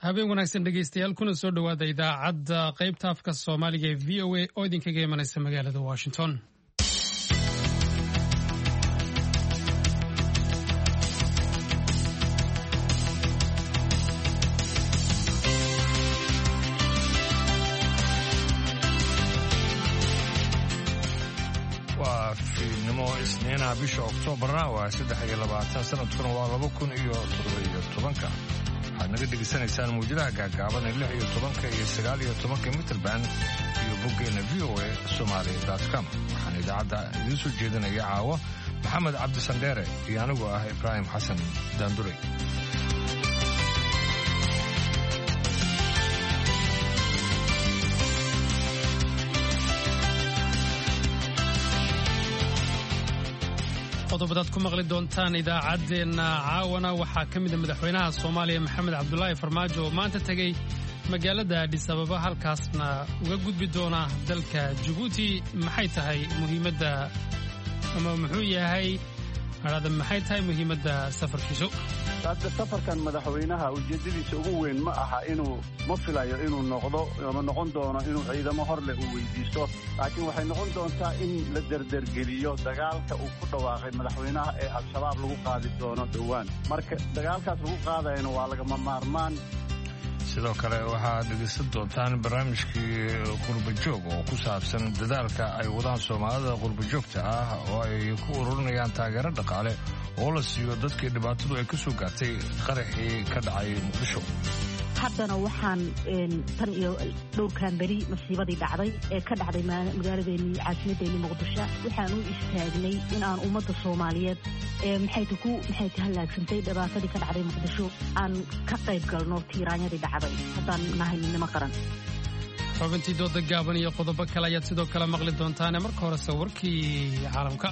habeen wanaagsan dhegeystayaal kuna soo dhawaada idaacadda qaybta afka Soomaaliga ee VOA oo idinkaga imanaysa magaalada Washington. isniina bisha Oktoobarna waa 23 sanadkuna waa 2017 waxaad naga dhegaysanaysaan muujadaha gaagaaban ee 16 iyo 19 mitrban iyo boggeena VOA Somali.com. waxaan idaacadda idiin soo jeedinaya caawa Maxamed Cabdi Sandere iyo anigu ah Ibraahim Xasan Daandure. qodobadaad ku maqli doontaan idaacadeena caawana waxaa ka mid ah madaxweynaha Soomaaliya Maxamed Cabdullaahi Farmaajo oo maanta tagay magaalada Addis Ababa halkaasna uga gudbi doona dalka Djibouti. maxay tahay muhiimadda safarkiisu? hadda safarkan madaxweynaha ujeedadiisa ugu weyn ma aha ma filayo inuu noqon doono inuu ciidamo hor leh uu weydiisto, laakiin waxay noqon doontaa in la derdergeliyo dagaalka uu ku dhawaaqay madaxweynaha ee al-shabaab lagu qaadi doono dhowaan. marka dagaalkaas lagu qaadayna waa lagama maarmaan. sidoo kale waxaad dhegaysan doontaan barnaamijkii qurbajoog oo ku saabsan dadaalka ay wadaan Soomaalida qurbajoogta ah oo ay ku ururinayaan taageero dhaqaale oo la siiyo dadkii dhibaatadu ay ka soo gaartay qaraxii ka dhacay Muqdisho. haddana waxaan tan iyo dhowrkan beri masiibadii dhacday ee ka dhacday magaaladeennii caasimadeennii Muqdisho waxaan u istaagnay in aan ummadda Soomaaliyeed maxay halaagsantay dhibaatadii ka dhacday Muqdisho aan ka qayb galno tiiraanyadii dhacday haddaan nahay midnimo qaran. xubintii dooda gaaban iyo qodobo kale ayaad sidoo kale maqli doontaane marka hore sawirkii caalamka.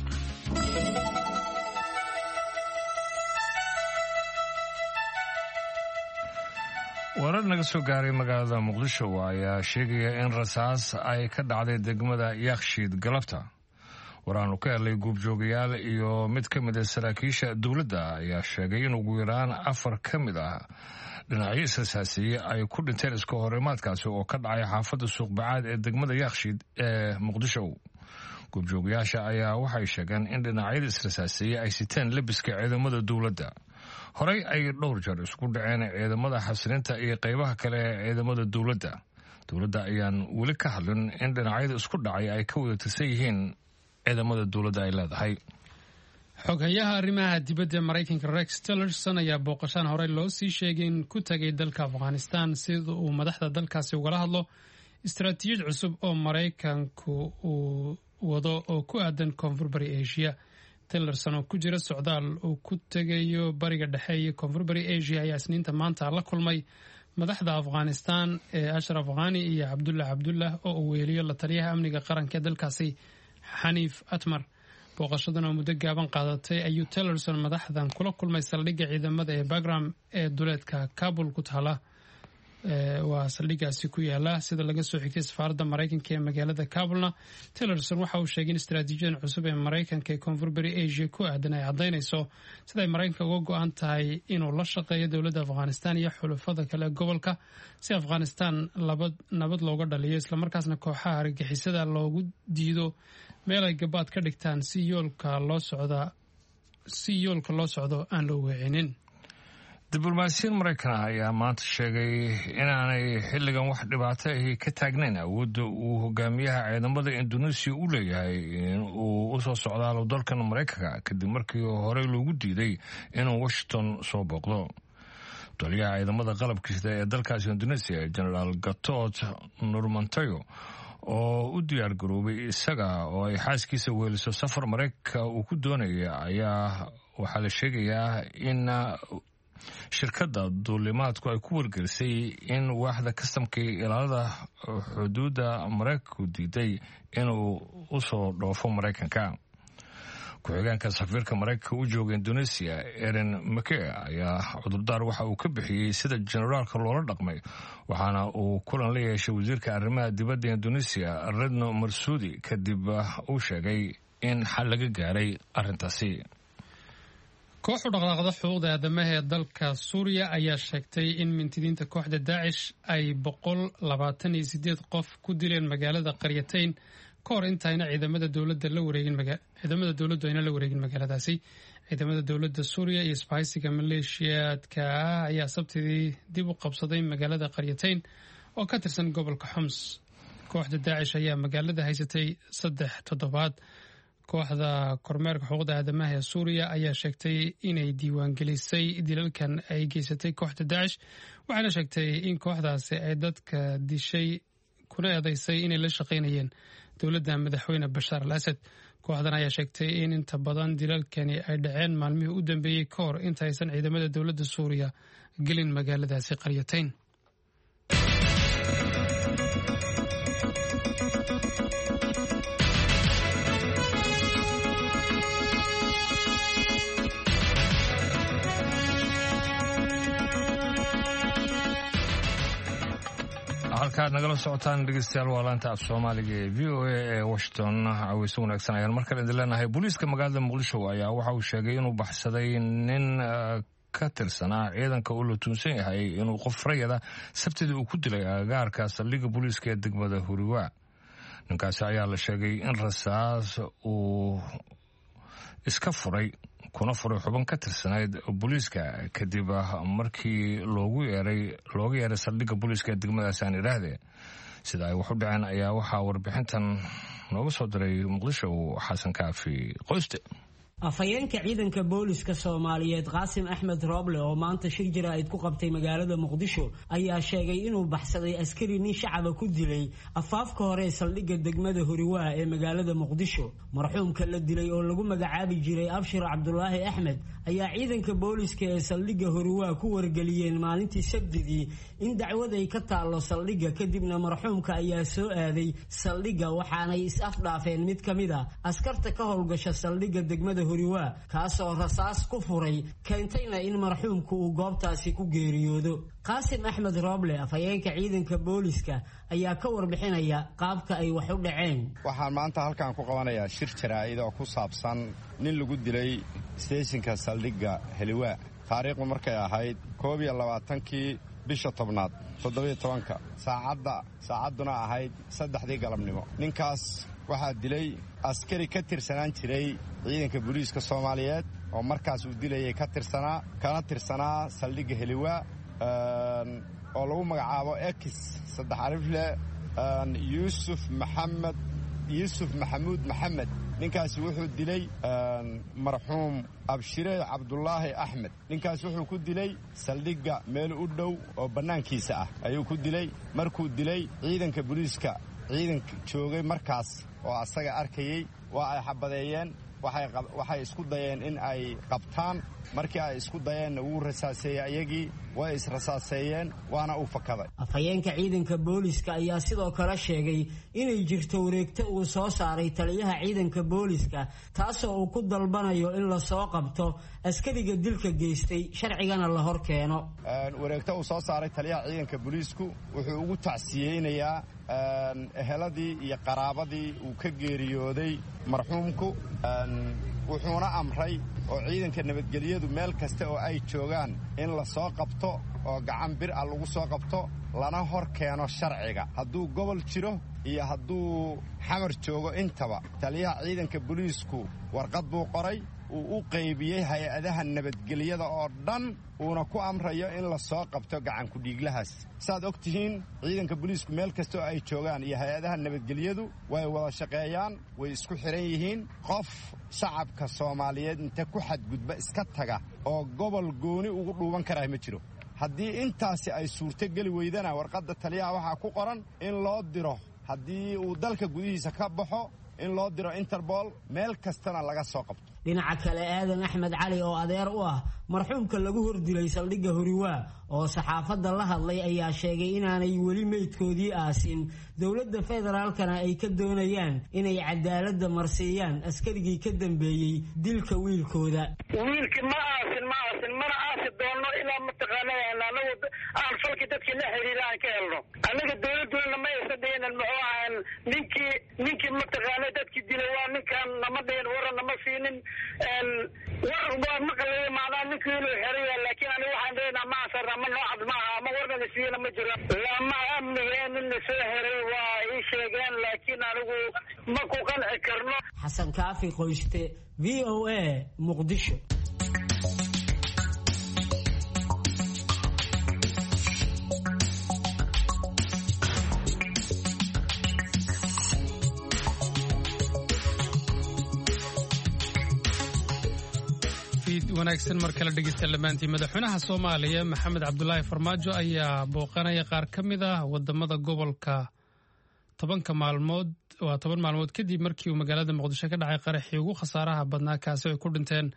warar naga soo gaaray magaalada Muqdisho ayaa sheegaya in rasaas ay ka dhacday degmada Yakshiid galabta. waraanu ka helay goobjoogayaal iyo mid ka mid ah saraakiisha dowladda ayaa sheegay in ugu yaraan 4 ka mid ah dhinacyo israsaasiye ay ku dhinteen iska horimaadkaasi oo ka dhacay xaafadda Suuqbacaad ee degmada Yakshiid ee Muqdisho. goobjoogayaasha ayaa waxay sheegeen in dhinacyada israsaasiye ay siteen labiska ciidamada dowladda. horey ay dhowr jeer isku dhaceen ciidamada xasilinta iyo qaybaha kale ee ciidamada dowladda. dowladda ayaan weli ka hadlin in dhinacyada isku dhacay ay ka wada tirsan yihiin ciidamada dowladda ay leedahay. xoghayaha arrimaha dibadda Mareykanka Rex Tillerson ayaa booqashaan horey loo sii sheegay in ku tagay dalka Afghanistan sida uu madaxda dalkaasi ugala hadlo istaraatiijiyad cusub oo Mareykanku uu wado oo ku aadan Koonfur Bari Asia. Tillerson oo ku jira socdaal uu ku tagayo bariga dhexe iyo Koonfur Bari Asia ayaa Isniinta maanta la kulmay madaxda Afghanistan ee Ashraf Ghani iyo Abdullah oo uu weeliyo la taliyaha amniga qaranka ee dalkaasi Hanif Atmar. booqashadan oo muddo gaaban qaadatay ayuu Tillerson madaxdan kula kulmay saldhigga ciidamada ee Bagram ee duleedka Kabul ku taala. waa saldhiggaasi ku yaala sida laga soo xigtay safaaradda Mareykanka ee magaalada Kabulna. Tillerson waxa uu sheegay in istaraatiijiyada cusub ee Mareykanka ee Koonfur Bari Asia ku aadan ay caddaynayso sida ay Mareykanka uga go'an tahay inuu la shaqeeyo dowladda Afghanistan iyo xulafada kale ee gobolka si Afghanistan nabad looga dhaliyo islamarkaasna kooxaha argagixisada loogu diido meel ay gabaad ka dhigtaan si yoolka loo socdo aan loo weecinin. diblomaasiyiin Mareykan ayaa maanta sheegay inaanay xilligan wax dhibaato ahi ka taagnayn awoodda uu hogaamiyaha ciidamada Indonesia u leeyahay in uu u soo socdaalo dalkan Mareykanka kadib markii hore loogu diiday inuu Washington soo booqdo. taliyaha ciidamada qalabka sida ee dalkaasi Indonesia General Gatot Nurmantyo oo u diyaar garoobay isaga oo ay xaaskiisa weeliso safar Mareykanka uu ku doonaya ayaa waxaa la sheegayaa in shirkadda duulimaadku ay ku wargelisay in waaxda kastamka ilaalada xuduudda Mareykanku diiday inuu u soo dhoofo Mareykanka. ku-xigeenka safiirka Mareykanka u jooga Indonesia Erin McKay ayaa cudurdaar waxa uu ka bixiyey sida generaalka loola dhaqmay waxaana uu kulan la yeeshay wasiirka arrimaha dibadda Indonesia Retno Marsudi kadib uu sheegay in xal laga gaaray arrintaasi. kooxu dhaqdhaqaaqda xuquuqda aadamaha ee dalka suuriya ayaa sheegtay in mintidiinta kooxda daacish ay 128 qof ku dileen magaalada qaryatayn ka hor intayna ciidamada dowladdu ayna la wareegin magaaladaasi. ciidamada dowladda suuriya iyo isbahaysiga maleeshiyaadka ayaa sabtidii dib u qabsaday magaalada qaryatayn oo ka tirsan gobolka Xoms. kooxda daacish ayaa magaalada haysatay 3 toddobaad. kooxda kormeerka xuquuqda aadamaha ee suuriya ayaa sheegtay inay diiwaangelisay dilalkan ay geysatay kooxda daacish, waxaana sheegtay in kooxdaasi ay dadka dishay kuna eedaysay inay la shaqaynayeen dowladda madaxweyne Bashaar al-Asad. kooxdan ayaa sheegtay in inta badan dilalkani ay dhaceen maalmihii u dambeeyey ka hor intaysan ciidamada dowladda suuriya gelin magaaladaasi qaryatayn. halkaad nagala socotaan dhegeystayaal waa laanta af soomaaliga ee VOA ee Washington. caweyso wanaagsan ayaan mar kale idin leenahay. booliiska magaalada muqdisho ayaa waxa uu sheegay inuu baxsaday nin ka tirsanaa ciidanka oo la tuunsan yahay inuu qof rayada sabtidii uu ku dilay agagaarka saldhigga booliiska ee degmada Huriwaa. ninkaasi ayaa la sheegay in rasaas uu iska furay kuna furay xubin ka tirsanayd booliiska kadib markii loogu yeeray saldhigga booliiska ee degmadaas aan idhaahdee. sida ay wax u dhaceen ayaa waxaa warbixintan nooga soo diray muqdisho xasan kaafi qoyste. afhayeenka ciidanka booliska Soomaaliyeed Qaasim Axmed Rooble oo maanta shir jaraa'id ku qabtay magaalada Muqdisho ayaa sheegay inuu baxsaday askari nin shacab ku dilay afaafka hore saldhigga degmada Huriwaa ee magaalada Muqdisho. marxuumka la dilay oo lagu magacaabi jiray Abshir Cabdullaahi Axmed ayaa ciidanka booliska ee saldhigga Huriwaa ku wargeliyeen maalintii Sabtidii in dacwad ay ka taalo saldhigga. kadibna marxuumka ayaa soo aaday saldhigga waxaanay is afdhaafeen mid kamid ah askarta ka howlgasha saldhigga degmada Huriwaa kaasoo rasaas ku furay keentayna in marxuumku uu goobtaasi ku geeriyoodo. Qaasim Axmed Rooble afhayeenka ciidanka booliska ayaa ka warbixinaya qaabka ay wax u dhaceen. waxaan maanta halkan ku qabanayaa shir jaraa'id oo ku saabsan nin lagu dilay stationka saldhigga Huriwaa taariikhdu markay ahayd 22kii bisha 10aad 17 saacaduna ahayd 3 galabnimo. ninkaas waxaa dilay askari ka tirsanaan jiray ciidanka booliiska Soomaaliyeed oo markaas uu dilayay kana tirsanaa saldhigga Huriwaa oo lagu magacaabo X 3 arifle Yuusuf Maxamuud Maxamed. ninkaasi wuxuu dilay marxuum Abshir Cabdullaahi Axmed. ninkaas wuxuu ku dilay saldhigga meel u dhow oo banaankiisa ah ayuu ku dilay. markuu dilay ciidanka booliiska ciidanka joogay markaas oo asaga arkayay waa ay xabadeeyeen. waxay isku dayeen in ay qabtaan. markii ay isku dayeen wuu rasaaseeyay ayagii way israsaaseeyeen waana uu fakaday. afhayeenka ciidanka booliska ayaa sidoo kale sheegay inay jirto wareegto uu soo saaray taliyaha ciidanka booliska taasoo uu ku dalbanayo in la soo qabto askariga dilka geystay sharcigana la hor keeno. wareegto uu soo saaray taliyaha ciidanka booliisku wuxuu ugu tacsiyeynayaa eheladii iyo qaraabadii uu ka geeriyooday marxuumku. wuxuuna amray oo ciidanka nabadgelyadu meel kasta oo ay joogaan in la soo qabto oo gacan bir ah lagu soo qabto lana hor keeno sharciga. hadduu gobol jiro iyo hadduu xamar joogo intaba taliyaha ciidanka booliisku warqad buu qoray uu u qaybiyey hay-adaha nabadgelyada oo dhan uuna ku amrayo in la soo qabto gacan ku dhiiglahaas. saad og tihiin ciidanka booliisku meel kasta oo ay joogaan iyo hay-adaha nabadgelyadu way wada shaqeeyaan way isku xiran yihiin. qof shacabka Soomaaliyeed inta ku xadgudba iska taga oo gobol gooni ugu dhuuban karaa ma jiro. haddii intaasi ay suurtogeli weydana warqadda taliyaha waxaa ku qoran in loo diro haddii uu dalka gudihiisa ka baxo in loo diro Interpol meel kastana laga soo qabto. dhinaca kale aadan Axmed Cali oo adeer u ah marxuumka lagu hordilay saldhigga Huriwaa oo saxaafadda la hadlay ayaa sheegay inaanay weli meydkoodii aasin dowladda federaalkana ay ka doonayaan inay cadaaladda marsiiyaan askarigii ka dambeeyay dilka wiilkooda. wiilkii ma aasin ma aasin mana aasi doono ilaa mataqaanaa anagu aan falki dadkii la xiriira aan ka helno anaga dawladuna ma aysan dhihinin muxuu ahaan ninkii mataqaanaa dadkii dilay waa ninkaan nama dhihin warana ma siinin war waa maqlaya macnaha ninkii inuu xeraya laakiin aniga waxaan leeyahay ma asarna ma noocad maaha ama warna siina ma jiro lama amniga in la soo heray waa ii sheegeen laakiin anigu ma ku qanci karno. xasan kaafi qoyste VOA Muqdisho. wanaagsan mar kale dhegeysta lamaantii madaxweynaha Soomaaliya Maxamed Cabdullaahi Farmaajo ayaa booqanaya qaar ka mid ah wadamada gobolka 10 maalmood kadib markii uu magaalada Muqdisho ka dhacay qaraxii ugu khasaaraha badnaa kaasi ay ku dhinteen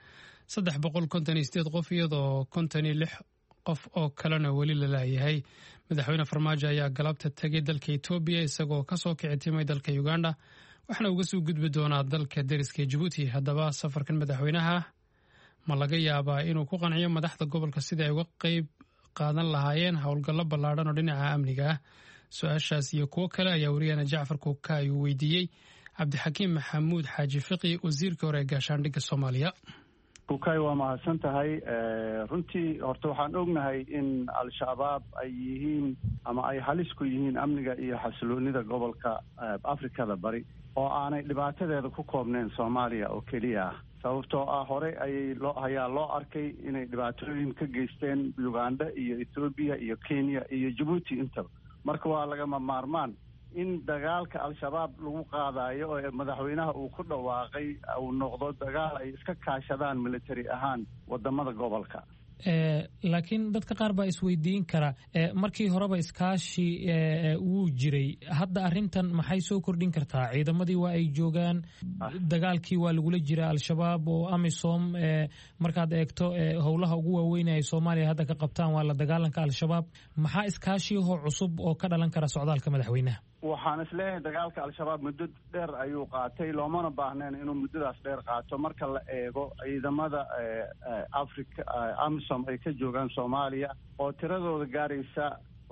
358 qof iyadoo 56 qof oo kalena weli la laayahay. Madaxweyne Farmaajo ayaa galabta tagay dalka Itoobiya isagoo ka soo kici timay dalka Uganda waxaana uga soo gudbi doonaa dalka deriska Djibouti. Haddaba safarkan madaxweynaha ma laga yaabaa inuu ku qanciyo madaxda gobolka sidii ay uga qayb qaadan lahaayeen howlgallo ballaadhan oo dhinaca amniga ah? Su-aashaas iyo kuwo kale ayaa wariyana Jacfar Kukaay uu weydiiyey Cabdixakiim Maxamuud Xaaji Fiqi wasiirka hore ee gaashaandhigga Soomaaliya. Kukaay waa mahadsan tahay. Runtii horta waxaan ognahay in al-shabaab ay yihiin ama ay halis ku yihiin amniga iyo xasiloonida gobolka Afrikada bari oo aanay dhibaatadeeda ku koobnayn Soomaaliya oo keliya ah. sababtoo ah hore ayaa loo arkay inay dhibaatooyin ka geysteen Uganda iyo Ethiopia iyo Kenya iyo Djibouti intaba. Marka waa lagama maarmaan in dagaalka al-shabaab lagu qaadayo oo madaxweynaha uu ku dhawaaqay uu noqdo dagaal ay iska kaashadaan military ahaan wadamada gobolka. laakiin dadka qaar baa isweydiin kara markii horeba iskaashi wuu jiray, hadda arrintan maxay soo kordhin kartaa? ciidamadii waa ay joogaan, dagaalkii waa lagula jira al-shabaab oo AMISOM markaad eegto howlaha ugu waaweyn ay Soomaaliya hadda ka qabtaan waa la dagaalanka al-shabaab. maxaa iskaashiyahoo cusub oo ka dhalan kara socdaalka madaxweynaha? waxaan isleeyahay dagaalka al-shabaab muddo dheer ayuu qaatay, loomana baahneen inuu muddadaas dheer qaato marka la eego ciidamada Afrika AMISOM ay ka joogaan Soomaaliya oo tiradooda gaaraysa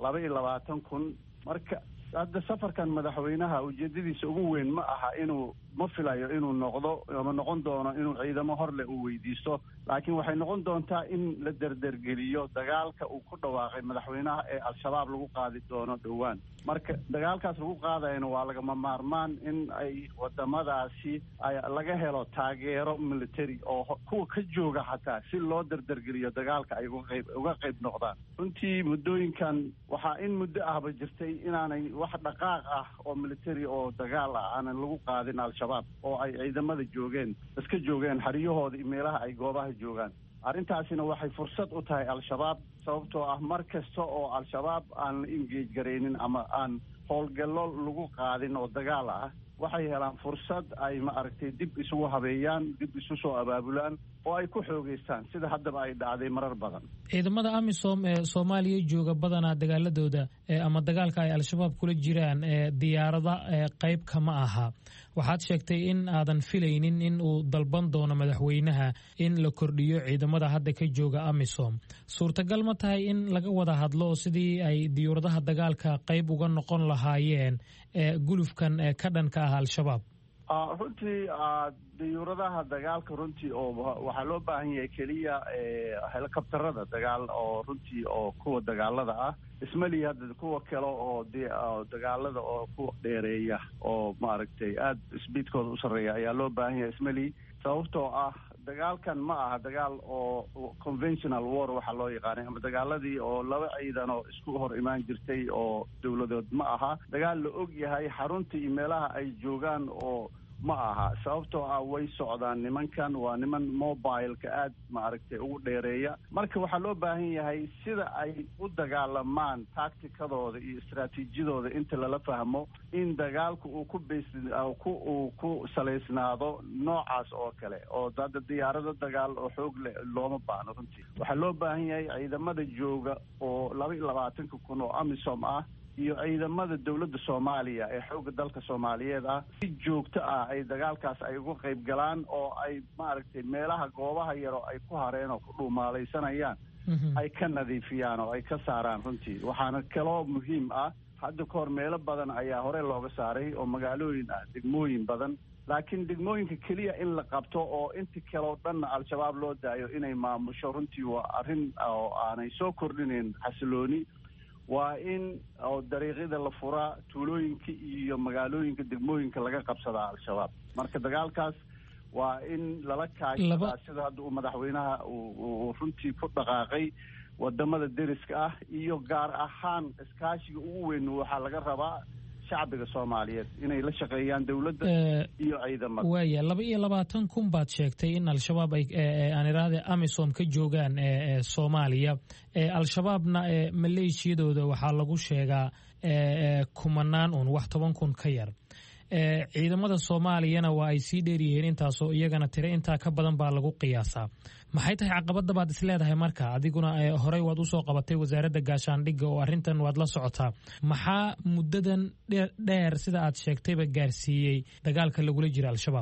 22,000. marka hadda safarkan madaxweynaha ujeedadiisa ugu weyn ma aha ma filayo inuu noqon doono inuu ciidamo horle uu weydiisto, laakiin waxay noqon doontaa in la derdergeliyo dagaalka uu ku dhawaaqay madaxweynaha ee al-shabaab lagu qaadi doono dhowaan. marka dagaalkaas lagu qaadayana waa lagama maarmaan in ay wadamadaasi laga helo taageero military oo kuwa ka jooga xataa si loo derdergeliyo dagaalka ay uga qayb noqdaan. runtii muddooyinkan waxaa in muddo ahba jirtay inaanay wax dhaqaaq ah oo military oo dagaal ah aanan lagu qaadin al-shabaab oo ay ciidamada iska joogeen xaryahooda iyo meelaha ay goobaha joogaan. arrintaasina waxay fursad u tahay al-shabaab sababtoo ah mar kasta oo al-shabaab aan la engage garaynin ama aan howlgallo lagu qaadin oo dagaal ah waxay helaan fursad ay dib isugu habeeyaan, dib isu soo abaabulaan oo ay ku xoogeystaan sida haddaba ay dhacday marar badan. ciidamada AMISOM ee Soomaaliya jooga badanaa dagaaladooda ama dagaalka ay al-shabaab kula jiraan diyaarada qayb kama aha. waxaad sheegtay in aadan filaynin in uu dalban doono madaxweynaha in la kordhiyo ciidamada hadda ka jooga AMISOM. suurtagal ma tahay in laga wada hadlo sidii ay diyaaradaha dagaalka qayb uga noqon lahaayeen gulufkan ka dhanka ah al-shabaab? runtii diyuuradaha dagaalka runtii oo waxaa loo baahan yahay keliya helikabtarada dagaal oo runtii oo kuwa dagaalada ah ismali hadda kuwa kale oo dagaalada oo kuwa dheereeya oo aad speedkooda u sarreeya ayaa loo baahan yahay ismali. sababtoo ah dagaalkan ma aha dagaal oo conventional war waxaa loo yaqaanay ama dagaaladii oo laba ciidan oo isku hor imaan jirtay oo dowladood ma aha. dagaal la og yahay xarunta iyo meelaha ay joogaan oo ma aha. sababtoo ah way socdaan nimankan, waa niman mobileka aad ugu dheereeya. marka waxaa loo baahan yahay sida ay u dagaalamaan tacticadooda iyo istaraatiijiyadooda inta lala fahmo in dagaalku uu ku salaysnaado noocaas oo kale oo dada diyaarado dagaal oo xoog leh looma baahno. runtii waxaa loo baahan yahay ciidamada jooga oo 22,000 oo AMISOM ah iyo ciidamada dowladda Soomaaliya ee xoogga dalka Soomaaliyeed ah si joogto ah ay dagaalkaas ay uga qayb galaan oo ay maaragtay meelaha goobaha yaro ay ku hareen oo ku dhuumaalaysanayaan ay ka nadiifiyaan oo ay ka saaraan runtii waxaana kaloo muhiim ah hadda ka hor meelo badan ayaa hore looga saaray oo magaalooyin ah degmooyin badan laakiin degmooyinka keliya in la qabto oo inta kaloo dhanna al-shabaab loo daayo inay maamusho runtii waa arrin oo aanay soo kordhinayn xasilooni waa in oo dariiqyada la furaa tuulooyinka iyo magaalooyinka degmooyinka laga qabsadaa al-shabaab marka dagaalkaas waa in lala kaashadaa sida hadda uu madaxweynaha uu runtii ku dhaqaaqay wadamada deriska ah iyo gaar ahaan iskaashiga ugu weyn waxaa laga rabaa shacbiga Soomaaliyeed inay la shaqeeyaan dawladda iyo ciidamada waaya 22,000 baad sheegtay in al-shabaab ay aan iraade AMISOM ka joogaan Soomaaliya al-shabaabna maleeshiyadooda waxaa lagu sheegaa kumanaan wax 10,000 ka yar ciidamada Soomaaliyana waa ay sii dheer yihiin intaasoo iyagana tire intaa ka badan baa lagu qiyaasaa maxay tahay caqabada baad isleedahay marka adiguna horey waad usoo qabatay wasaaradda gaashaandhigga oo arrintan waad la socotaa maxaa muddadan dheer sida aad sheegtayba gaarsiiyey dagaalka lagula jira al-shabaab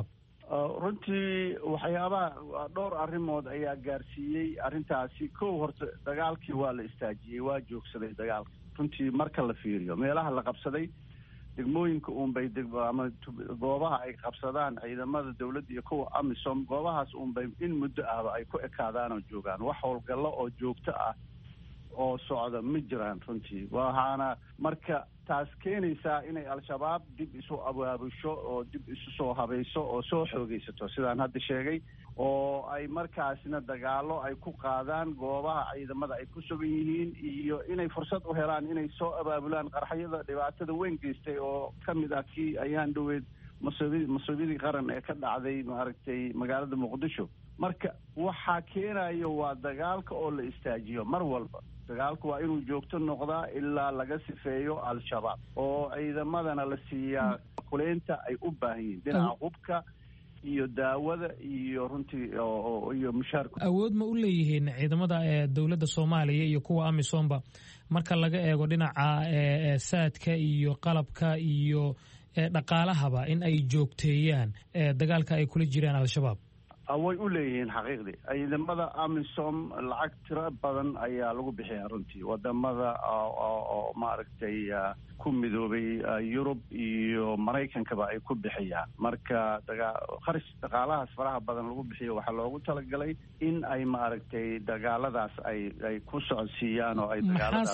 runtii waxyaabaha dhowr arrimood ayaa gaarsiiyey arrintaasi kow horta dagaalkii waa la istaajiyey waa joogsaday dagaalka runtii marka la fiiriyo meelaha la qabsaday degmooyinka uunbay ama goobaha ay qabsadaan ciidamada dawladda iyo kuwa AMISOM goobahaas uunbay in muddo ahba ay ku ekaadaan oo joogaan wax howlgallo oo joogto ah oo socda ma jiraan runtii waxaana marka taas keenaysaa inay al-shabaab dib isu abaabusho oo dib isu soo habayso oo soo xoogaysato sidaan hadda sheegay oo ay markaasna dagaallo ay ku qaadaan goobaha ciidamada ay ku sugan yihiin iyo inay fursad u helaan inay soo abaabulaan qarxyada dhibaatada weyn geystay oo ka mid ah kii ayaan dhoweyd masuuliyadii qaran ee ka dhacday maaragtay magaalada Muqdisho marka waxaa keenayo waa dagaalka oo la istaajiyo mar walba dagaalku waa inuu joogto noqdaa ilaa laga sifeeyo al-shabaab oo ciidamadana la siiyaa kuleynta ay u baahan yihiin dhinaca hubka iyo daawada iyo runtii iyo mushaarka awood ma u leeyihiin ciidamada dawladda Soomaaliya iyo kuwa AMISOMba marka laga eego dhinaca saadka iyo qalabka iyo dhaqaalahaba in ay joogteeyaan dagaalka ay kula jiraan al-shabaab way u leeyihiin xaqiiqdii ciidamada AMISOM lacag tiro badan ayaa lagu bixiyaa runtii wadamada oo maaragtay ku midoobay Yurub iyo Mareykankaba ay ku bixiyaan marka kharash dhaqaalahaas faraha badan lagu bixiyo waxaa loogu talagalay in ay maaragtay dagaaladaas ay ku socodsiiyaan oo ay dagaaladaas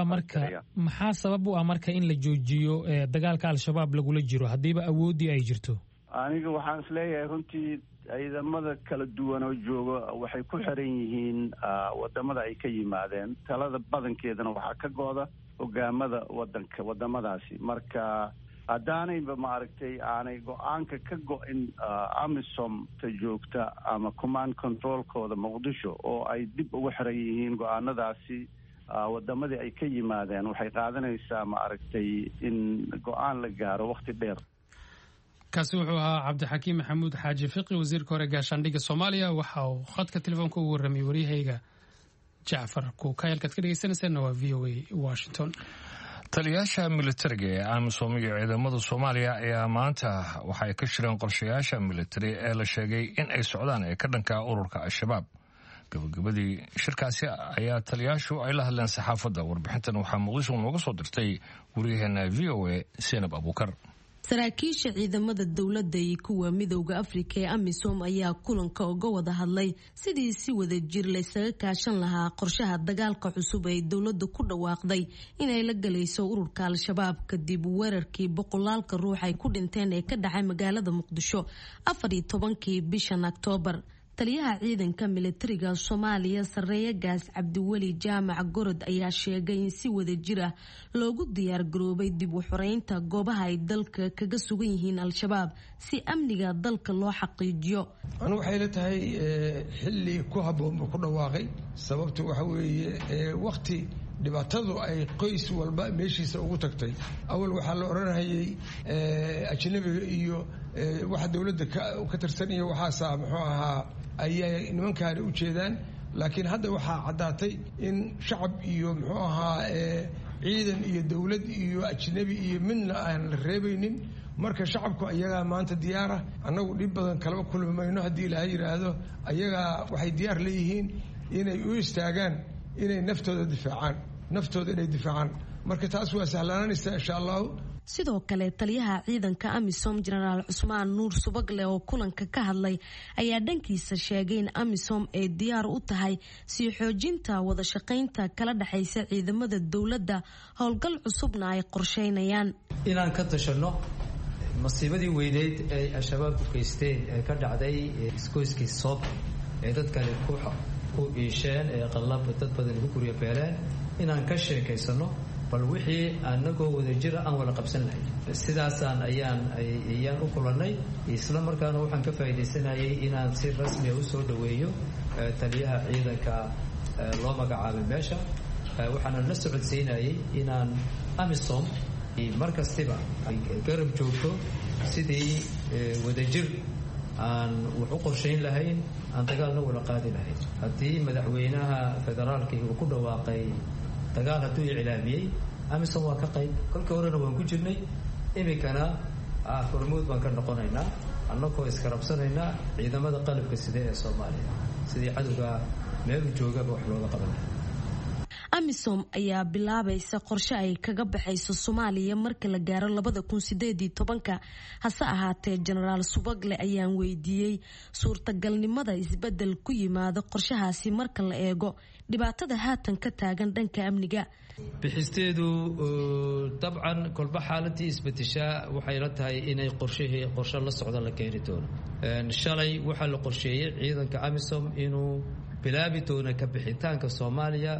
maxaa sabab u ah marka in la joojiyo dagaalka al-shabaab lagula jiro hadiiba awoodii ay jirto aniga waxaan isleeyahay runtii ciidamada kala duwan oo jooga waxay ku xiran yihiin wadamada ay ka yimaadeen talada badankeedana waxaa ka go'da hogaamada wadamadaasi marka haddaanayba maaragtay aanay go-aanka ka go-in AMISOM ta joogta ama command controlkooda Muqdisho oo ay dib ugu xiran yihiin go-aanadaasi wadamadii ay ka yimaadeen waxay qaadanaysaa maaragtay in go-aan la gaaro waqti dheer kaasi wuxuu ahaa cabdixakiim maxamuud xaaji fiqi wasiirka hore gaashaandhigga Soomaaliya waxa uu khadka telefoonka ugu warramay wariyahayga Jacfar Kuukayalkaad ka dhegeysanaysaana waa VOA Washington taliyaasha militariga ee AMISOM iyo ciidamada Soomaaliya ayaa maanta waxay ka shireen qorshayaasha militari ee la sheegay in ay socdaan ee ka dhanka ururka al-shabaab gabagabadii shirkaasi ayaa taliyaashu ay la hadleen saxaafadda warbixintan waxaa Muqdisho nooga soo dirtay wariyaheena VOA Seenab Abuukar saraakiisha ciidamada dowladda iyo kuwa midowda Afrika ee AMISOM ayaa kulanka uga wada hadlay sidii si wada jir la isaga kaashan lahaa qorshaha dagaalka cusub ee dowladda ku dhawaaqday inay la galayso ururka al-shabaab kadib weerarkii boqolaalka ruux ay ku dhinteen ee ka dhacay magaalada Muqdisho 14kii bishan Oktoobar taliyaha ciidanka militariga Soomaaliya sareeya gaas Cabdiweli Jaamac Gorod ayaa sheegay in si wada jir ah loogu diyaar garoobay dib u xoreynta goobaha ay dalka kaga sugan yihiin al-shabaab si amniga dalka loo xaqiijiyo anigu waxay la tahay xilli ku habboon ku dhawaaqay sababtu waxa weeye waqti dhibaatadu ay qoys walba meeshiisa ugu tagtay awal waxaa la oranayay ajnabiga iyo waxa dawladda ka tirsan iyo waxaasa muxuu ahaa ayay nimankaani u jeedaan laakiin hadda waxaa caddaatay in shacab iyo muxuu ahaa ciidan iyo dowlad iyo ajnabi iyo midna aan la reebaynin marka shacabku ayagaa maanta diyaara annagu dhib badan kalaba kulmayno haddii ilaahay yidhaahdo ayagaa waxay diyaar leeyihiin inay u istaagaan inay naftooda difaacaan marka taas waa sahlaananaysaa insha allahu. sidoo kale taliyaha ciidanka amisom jenaraal cusmaan nuur subagle oo kulanka ka hadlay ayaa dhankiisa sheegay in amisom ay diyaar u tahay sii xoojinta wada shaqaynta kala dhexaysa ciidamada dowladda howlgal cusubna ay qorsheynayaan inaan ka tashano masiibadii weyneyd ee al-shabaab ku geysteen ee ka dhacday iskooyskii soob ee dad kale ku iisheen ee qalab dad badan ugu guryo beeleen inaan ka sheekaysano bal wixii anagoo wadajira aan wada qabsan lahayn sidaasaan ayaan u kulannay isla markaana waxaan ka faa'iidaysanayay inaan si rasmi u soo dhaweeyo taliyaha ciidanka loo magacaabay meesha waxaana la socodsiinayay inaan amisom mar kastiba garab joogto sidii wadajir aan wax u qorshayn lahayn aan dagaalna wada qaadi lahayn haddii madaxweynaha federaalka uu ku dhawaaqay dagaal hadduu iclaamiyey amisom waa ka qayb kolkii horena waan ku jirnay iminkana hormuud baan ka noqonaynaa annagoo iskarabsanaynaa ciidamada qalabka sida ee Soomaaliya sidii cadowga meelu joogaba wax looga qaban lahaa. amisom ayaa bilaabaysa qorshe ay kaga baxayso Soomaaliya marka la gaaro 2018 hase ahaatee jenaraal Subagle ayaan weydiiyey suurtagalnimada isbedel ku yimaado qorshahaasi marka la eego dhibaatada haatan ka taagan dhanka amniga. bixisteedu dabcan kolba xaaladii isbedeshaa waxay la tahay inay qorshe la socdo la keeni doono. shalay waxaa la qorsheeyay ciidanka amisom inuu bilaabi doono ka bixitaanka Soomaaliya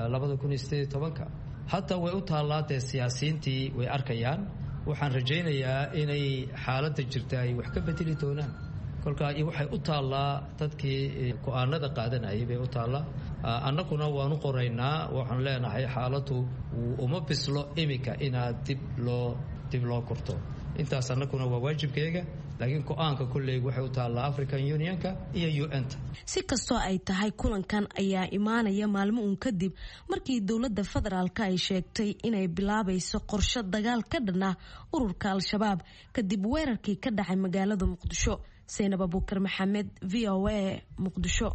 2018 hatta way u taalaatay siyaasiyiintii way arkayaan waxaan rajaynayaa inay xaaladda jirta ay wax ka bedeli doonaan kolka waxay u taalaa dadkii go'aanada qaadanayay bay u taalaa annaguna waanu qoraynaa waxaan leenahay xaaladdu uma bislo imika inaad dib loo korto intaas annaguna waa waajibkeega laakiin go'aanka kulley waxay u taallaa African Unionka iyo UN-ta. si kastoo ay tahay kulankan ayaa imaanaya maalmo uun kadib markii dowladda federaalka ay sheegtay inay bilaabayso qorshe dagaal ka dhan ah ururka al-shabaab kadib weerarkii ka dhacay magaalada Muqdisho. Zainab Abuukar Maxamed, VOA, Muqdisho.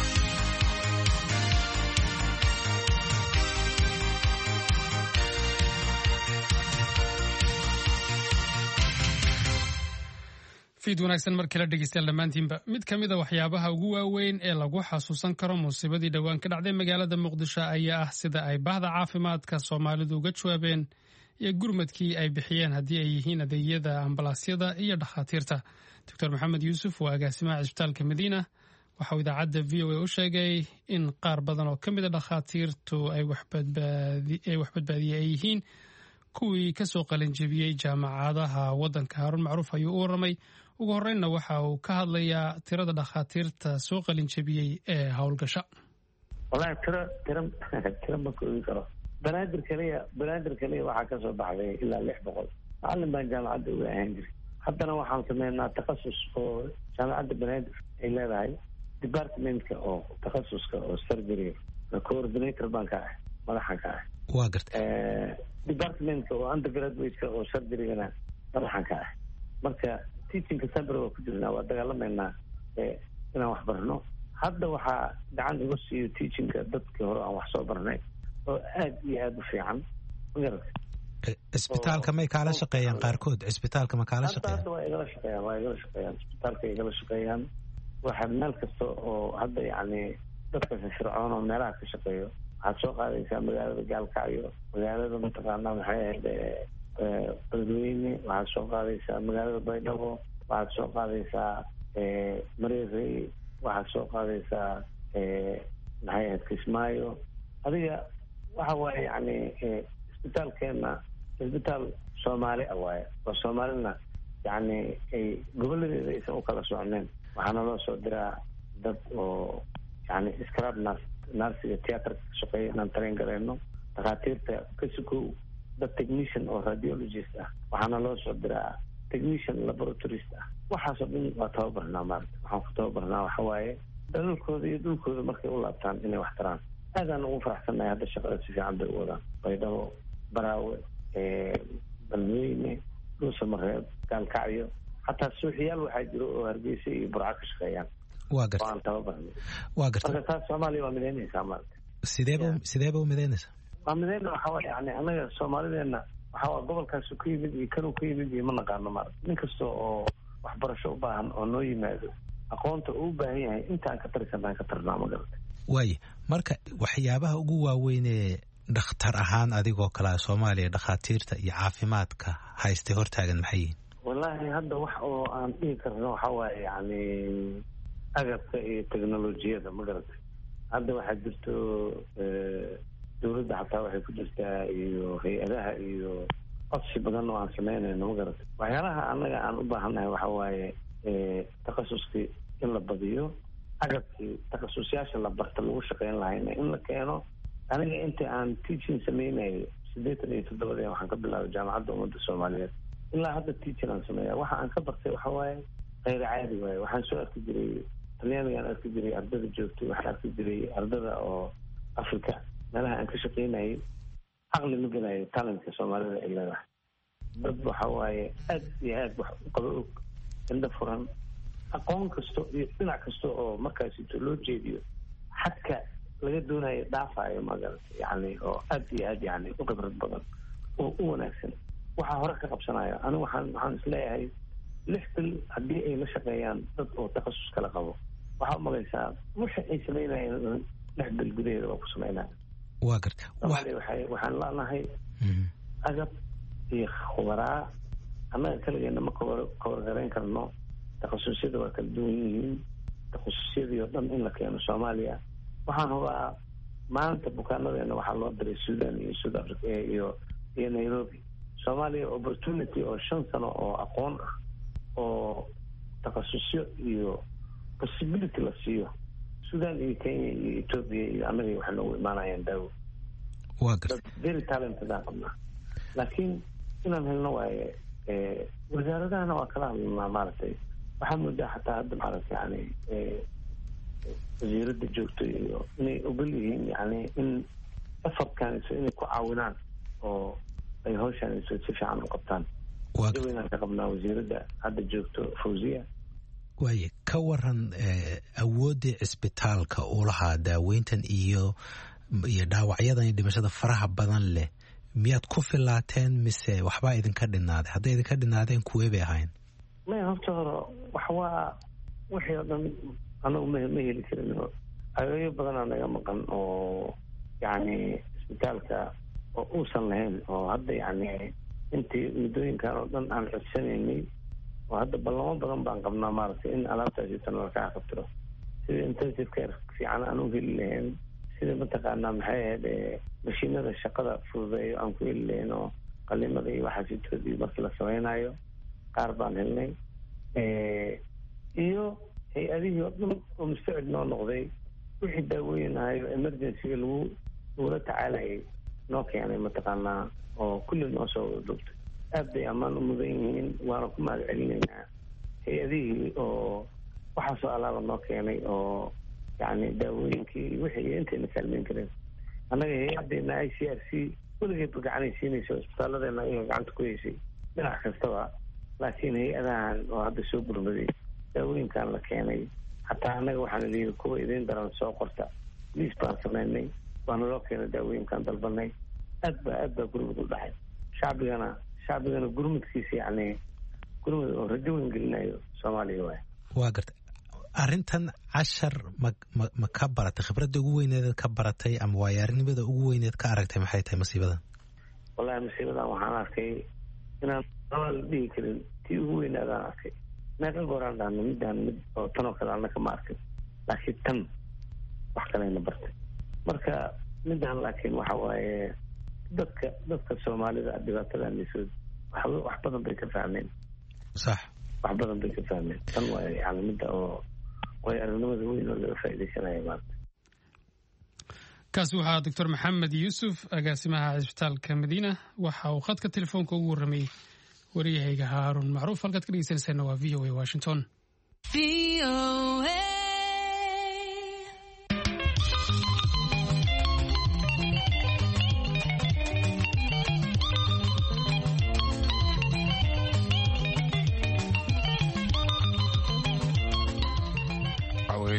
fiid wanaagsan markii la dhegeystayaal dhammaantiinba mid ka mid a waxyaabaha ugu waaweyn ee lagu xasuusan karo musiibadii dhowaan ka dhacday magaalada Muqdisho ayaa ah sida ay bahda caafimaadka Soomaalidu uga jawaabeen iyo gurmadkii ay bixiyeen haddii ay yihiin adeegyada ambalaasyada iyo dhakhaatiirta. Dr. Maxamed Yuusuf waa agaasimaha cisbitaalka Madiina waxa uu idaacadda VOA u sheegay in qaar badan oo ka mid a dhakhaatiirtu ay wax badbaadiyey ay yihiin kuwii ka soo qalinjebiyey jaamacadaha waddanka. Haruun Macruuf ayuu u warramay. ugu horreynna waxa uu ka hadlayaa tirada dhakhaatiirta soo qalinjebiyey ee howlgasha. wallahi tiro ma koobi karo. banaadir kaliya waxaa ka soo baxday ilaa 600 macallin baan jaamacadda uga ahaan jiray. haddana waxaan sameynaa takhasus oo jaamacadda banaadir ay leedahay departmentka oo takhasuska oo surgery coordinator baan ka ah madaxan ka ah. waa gartay departmentka oo undergraduate oo surgerygana madaxan ka ah. marka teaching center oo ku jirnaa waa dagaalameynaa inaan wax barno. hadda waxaa gacan igu siiyo teachingka dadkii hore aan wax soo barnay oo aad iyo aad u fiican. cisbitaalka may kaala shaqeeyaan qaarkood cisbitaalka ma kaala shaqeeyaan? hadda waa igala shaqeeyaan cisbitaalka igala shaqeeyaan. waxa meel kasta oo hadda yacni dadka firfircoon oo meelaha ka shaqeeyo waxaad soo qaadaysaa magaalada Gaalkacyo, magaalada mataqaanaa maxay ahayd Beledweyne, waxaad soo qaadaysaa magaalada Baydhabo, waxaad soo qaadaysaa Mareerey, waxaad soo qaadaysaa maxay ahayd Kismaayo. adiga waxa waaye yacni isbitaalkeena isbitaal Soomaali ah waaye oo Soomaalina yacni ay goboladeeda aysan u kala socneen. waxaana loo soo diraa dad oo yacni scrub nursiga theater ka shaqeeya inaan train gareyno. dhakhaatiirta ka sukow dad technician oo radiologist ah waxaana loo soo diraa technician laboratorist ah. waxaasoo dhan waa tababarnaa maarata. waxaan ku tababarnaa waxa waaye dalalkooda iyo dhulkooda markay u laabtaan inay wax taraan. aadaan ugu faraxsannahay hadda shaqada si fiican bay u wadaan. Baydhabo, baraawe balweyne dhuusamareeb gaalkacyo xataa suuxiyaal waxaa jiro oo hargeysa iyo burco ka shaqeeyaan waa garta aan tababarnay waa garta marka taas soomaaliya waa midaynaysaa maarata sideeba u midaynaysaa waa midayna waxaa waay yani anaga soomaalideena waxaa waa gobolkaasu ka yimid iyo kanuu ka yimid iyo ma naqaano maarata nin kasta oo waxbarasho u baahan oo noo yimaado aqoonta uu u baahan yahay intaan ka tari karnaan ka tarnaa ma garata waaye marka waxyaabaha ugu waaweynee dhakhtar ahaan adigoo kalea soomaaliya dhakhaatiirta iyo caafimaadka haystay hortaagan maxay yihiin wallaahi hadda wax oo aan dhihi karno waxaa waaye yani agabka iyo technolojiyada ma garatay hadda waxaa jirto dawladda xataa waxay ku jirtaa iyo hay-adaha iyo codsi badan oo aan samaynayno ma garatay waxyaalaha annaga aan u baahannahay waxaa waaye takhasuskii in la badiyo agabkii takhasusyaasha la barta lagu shaqeyn lahayna in la keeno aniga inta aan teaching samaynayo 87 waxaan ka bilaabay jaamacadda ummadda soomaaliyeed ilaa hadda teaching aan sameeya waxa aan ka bartay waxa waaye khayr caadi waaye waxaan soo arki jiray talyaanigaan arki jiray ardada joogtay waxaan arki jiray ardada oo africa meelaha aan ka shaqeynayay caqli ma gelayo talentka soomaalida ay leedahay dad waxa waaye aad iyo aad wax u qaba og indha furan aqoon kasto iyo dhinac kasta oo markaasito loo jeediyo xadka laga doonayo dhaafayo magarata yani oo aad iyo aad yani u khibrad badan oo u wanaagsan waxaa hore ka qabsanayo anigu waxaan isleeyahay 6 bil haddii ay la shaqeeyaan dad oo takhasus kala qabo waxaa umalaysaa wixii ay samaynayeen 6 bil gudaheeda waa ku samaynaya waa garta soomaaliya waxaan leenahay agab iyo khubaraa annaga kaligeena ma kawargarayn karno takhasusyada waa kala duwan yihiin takhasusyadii oo dhan in la keeno soomaaliya waxaan hubaa maanta bukaanadeena waxaa loo diray sudan iyo south africa iyo nairobi soomaaliya opportunity oo 5 sano oo aqoon ah oo takhasusyo iyo possibility la siiyo sudan iyo kenya iyo ethiopia iyo annaga waxay noogu imaanayaan daawo waa garta very talented aan qabnaa laakiin inaan helno waaye wasaaradahana waa kala hadlanaa maaragtay waxaa moodaa xataa hadda maaragtay yani wasiiradda joogto iyo inay ogol yihiin yani in effortkaaniso inay ku caawinaan oo ay hawshaaniso si fiican u qabtaan inaan ka qabnaa wasiiradda hadda joogto fawziya waaye ka waran awooddii cisbitaalka uu lahaa daaweyntan iyo dhaawacyadan iyo dhimashada faraha badan leh miyaad ku filaateen mise waxbaa idinka dhinaaday hadday idinka dhinaadeen kuwee bay ahayn maya horta hore waxwaa wixii oo dhan anagu ma heli karin adeegyo badanaa naga maqan oo yani isbitaalka oo uusan lahayn oo hadda yani intii muddooyinkan oo dhan aan codsanaynay oo hadda ballamo badan baan qabnaa maaragtay in alaabtaasi tan lakaa qabtiro sida intensive care fiican aan u heli lahayn sida mataqaanaa maxay ahayd mashiinada shaqada fududeeyo aan ku heli lahayn oo qalimada iyo waxaasitoodii markii la samaynayo qaar baan helnay iyo hay-adihii oo dhan oo mustacid noo noqday wixii daawooyin ahayo emergencyga lagula tacaalayay noo keenay mataqaanaa oo kulli noo soo dugtay aad bay ammaan u mudan yihiin waana ku mahad celinaynaa hay-adihii oo waxaasoo alaaba noo keenay oo yani daawooyinkii wixii intayna kaalmeyn kareen annaga hay-adeena i c r c weligeedba gacanay siinaysa isbitaalladeena ayaga gacanta ku heysay dhinac kastaba laakiin hay-adahan oo hadda soo gurmaday daawooyinkan la keenay xataa annaga waxaana liyihi kuwa idiin daran soo qorta liis baan samaynay waana loo keenay daawooyinkan dalbanay aad baa gurmud u dhaxay shacbigana gurmudkiisa yani gurmud oo rajo weyn gelinayo soomaaliya waay waa garta arrintan cashar ma ka baratay khibradda ugu weyneed ka baratay ama waayarinimada ugu weyneed ka aragtay maxay tahay masiibadan wallahi masiibadan waxaan arkay inaan la dhihi karin tii ugu weynaadaan arkay meeqa gooraan dhahno midaan mid oo tan oo kale annaka ma arkin laakiin tan wax kalena bartay marka midaan laakiin waxa waaye dadka soomaalida dhibaatadan lisood wax badan bay ka fahmeen sax wax badan bay ka fahmeen tan waa yani midda oo way aragnimada weyn oo laga faa'iidaysanaya maanta kaasi waxaa doctor maxamed yuusuf agaasimaha cisbitaalka madiina waxa uu khadka telefoonka ugu warramayey wariyahayga haaruun macruuf halkaad ka dhegeysanaysaana waa v o a washington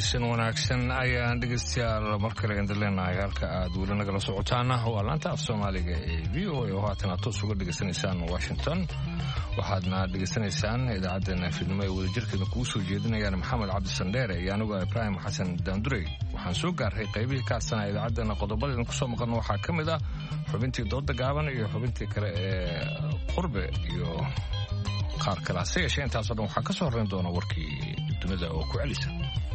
cawaysan wanaagsan ayaan dhegeystayaal mar kale idin leenahay halka aad weli nagala socotaana waa laanta af soomaaliga ee v o a oo haatan aad toos uga dhegeysanaysaan washington waxaadna dhegeysanaysaan idaacaddeenna fiidnimo ay wadajirkeeda kugu soo jeedinayaan maxamed cabdi sandheere iyo anigu ibraahim xasan daandurey waxaan soo gaarray qaybihii ka hadsanaa idaacaddeenna qodobadeedna kusoo maqalna waxaa ka mid ah xubintii dooda gaaban iyo xubintii kale ee qurbe iyo qaar kale hase yeeshee intaasoo dhan waxaa ka soo horrayn doona warkii dunida oo ku celisa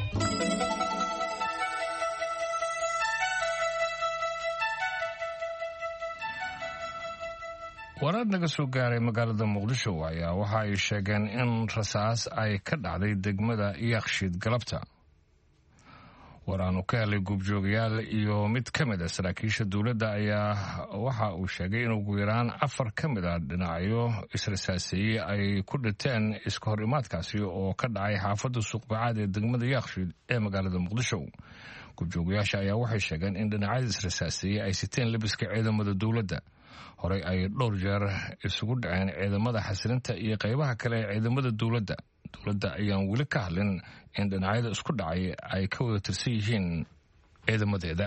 warar naga soo gaaray magaalada muqdisho ayaa waxa ay sheegeen in rasaas ay ka dhacday degmada yaaqshiid galabta war aanu ka helay goobjoogayaal iyo mid ka mid a saraakiisha dowladda ayaa waxa uu sheegay in ugu yaraan 4 ka mid a dhinacyo israsaaseeyey ay ku dhinteen iska hor imaadkaasi oo ka dhacay xaafadda suuqbacaad ee degmada yaaqshiid ee magaalada muqdisho goobjoogayaasha ayaa waxay sheegeen in dhinacyada israsaaseeyey ay siteen labiska ciidamada dowladda horey ay dhowr jeer isugu dhaceen ciidamada xasilinta iyo qaybaha kale ee ciidamada dowladda ayaan weli ka hadlin in dhinacyada isku dhacay ay ka wada tirsan yihiin ciidamadeeda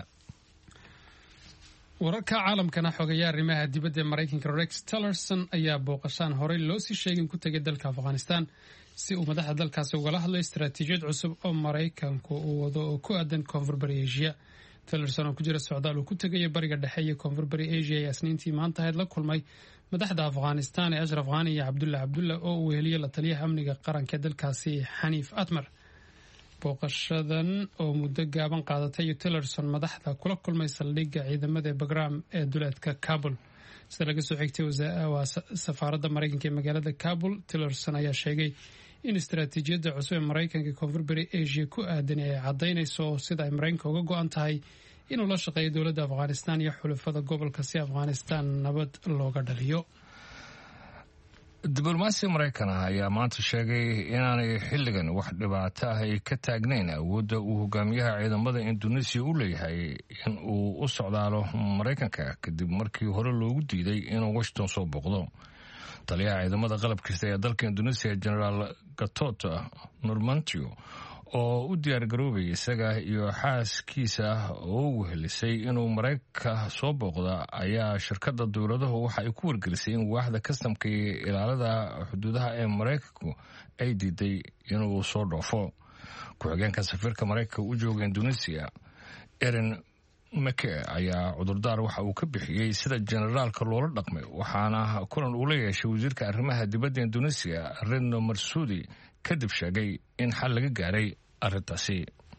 wararka caalamkana xogeeya arrimaha dibadda ee maraykanka Rex Tillerson ayaa booqashaan horey loo sii sheegin ku tegay dalka Afghanistan si uu madaxda dalkaasi ugala hadlo istaraatiijiyad cusub oo Maraykanku uu wado oo ku aadan Koonfur-bari Asia Tillerson oo ku jira socdaal uu ku tegay bariga dhexe iyo Koonfur-bari Asia ee Isniintii maanta ahayd la kulmay madaxda Afghanistan ee Ashraf Ghani iyo Abdullah oo uu heliyay la taliyaha amniga qaranka dalkaasi Hanif Atmar booqashadan oo muddo gaaban qaadatay Tillerson madaxda kula kulmay saldhigga ciidamada Bagram ee duleedka Kabul sida laga soo xigtay safaaradda Maraykanka ee magaalada Kabul Tillerson ayaa sheegay in istaraatiijiyadda cusub ee Maraykanka Koonfur-bari Asia ku aadan ay cadaynayso sida ay Maraykanka uga go'an tahay inuu la shaqeeyo dowladda Afghanistan iyo xulafada gobolka si Afghanistan nabad looga dhaliyo diblomaasi Maraykan ah ayaa maanta sheegay inaanay xilligan wax dhibaato ah ay ka taagnayn awoodda uu hogaamiyaha ciidamada Indonesia u leeyahay in uu u socdaalo Maraykanka kadib markii hore loogu diiday inuu Washington soo booqdo taliyaha ciidamada qalabkiisa ee dalka Indonesia General Gatot Nurmantio oo u diyaar garoobay isaga iyo xaaskiisa oo u helisay inuu Maraykanka soo booqdo ayaa shirkadda dowladaha waxa ay ku wargelisay in waaxda kastamka iyo ilaalada xuduudaha ee Maraykanku ay diiday inuu soo dhoofo ku-xigeenka safiirka Maraykanka u jooga Indonesia Erin Meke ayaa cudurdaar waxa uu ka bixiyey sida generaalka loola dhaqmay waxaana kulan uu la yeeshay wasiirka arrimaha dibadda Indonesia Retno Marsudi kadib sheegay in xal laga gaaray arrintaasi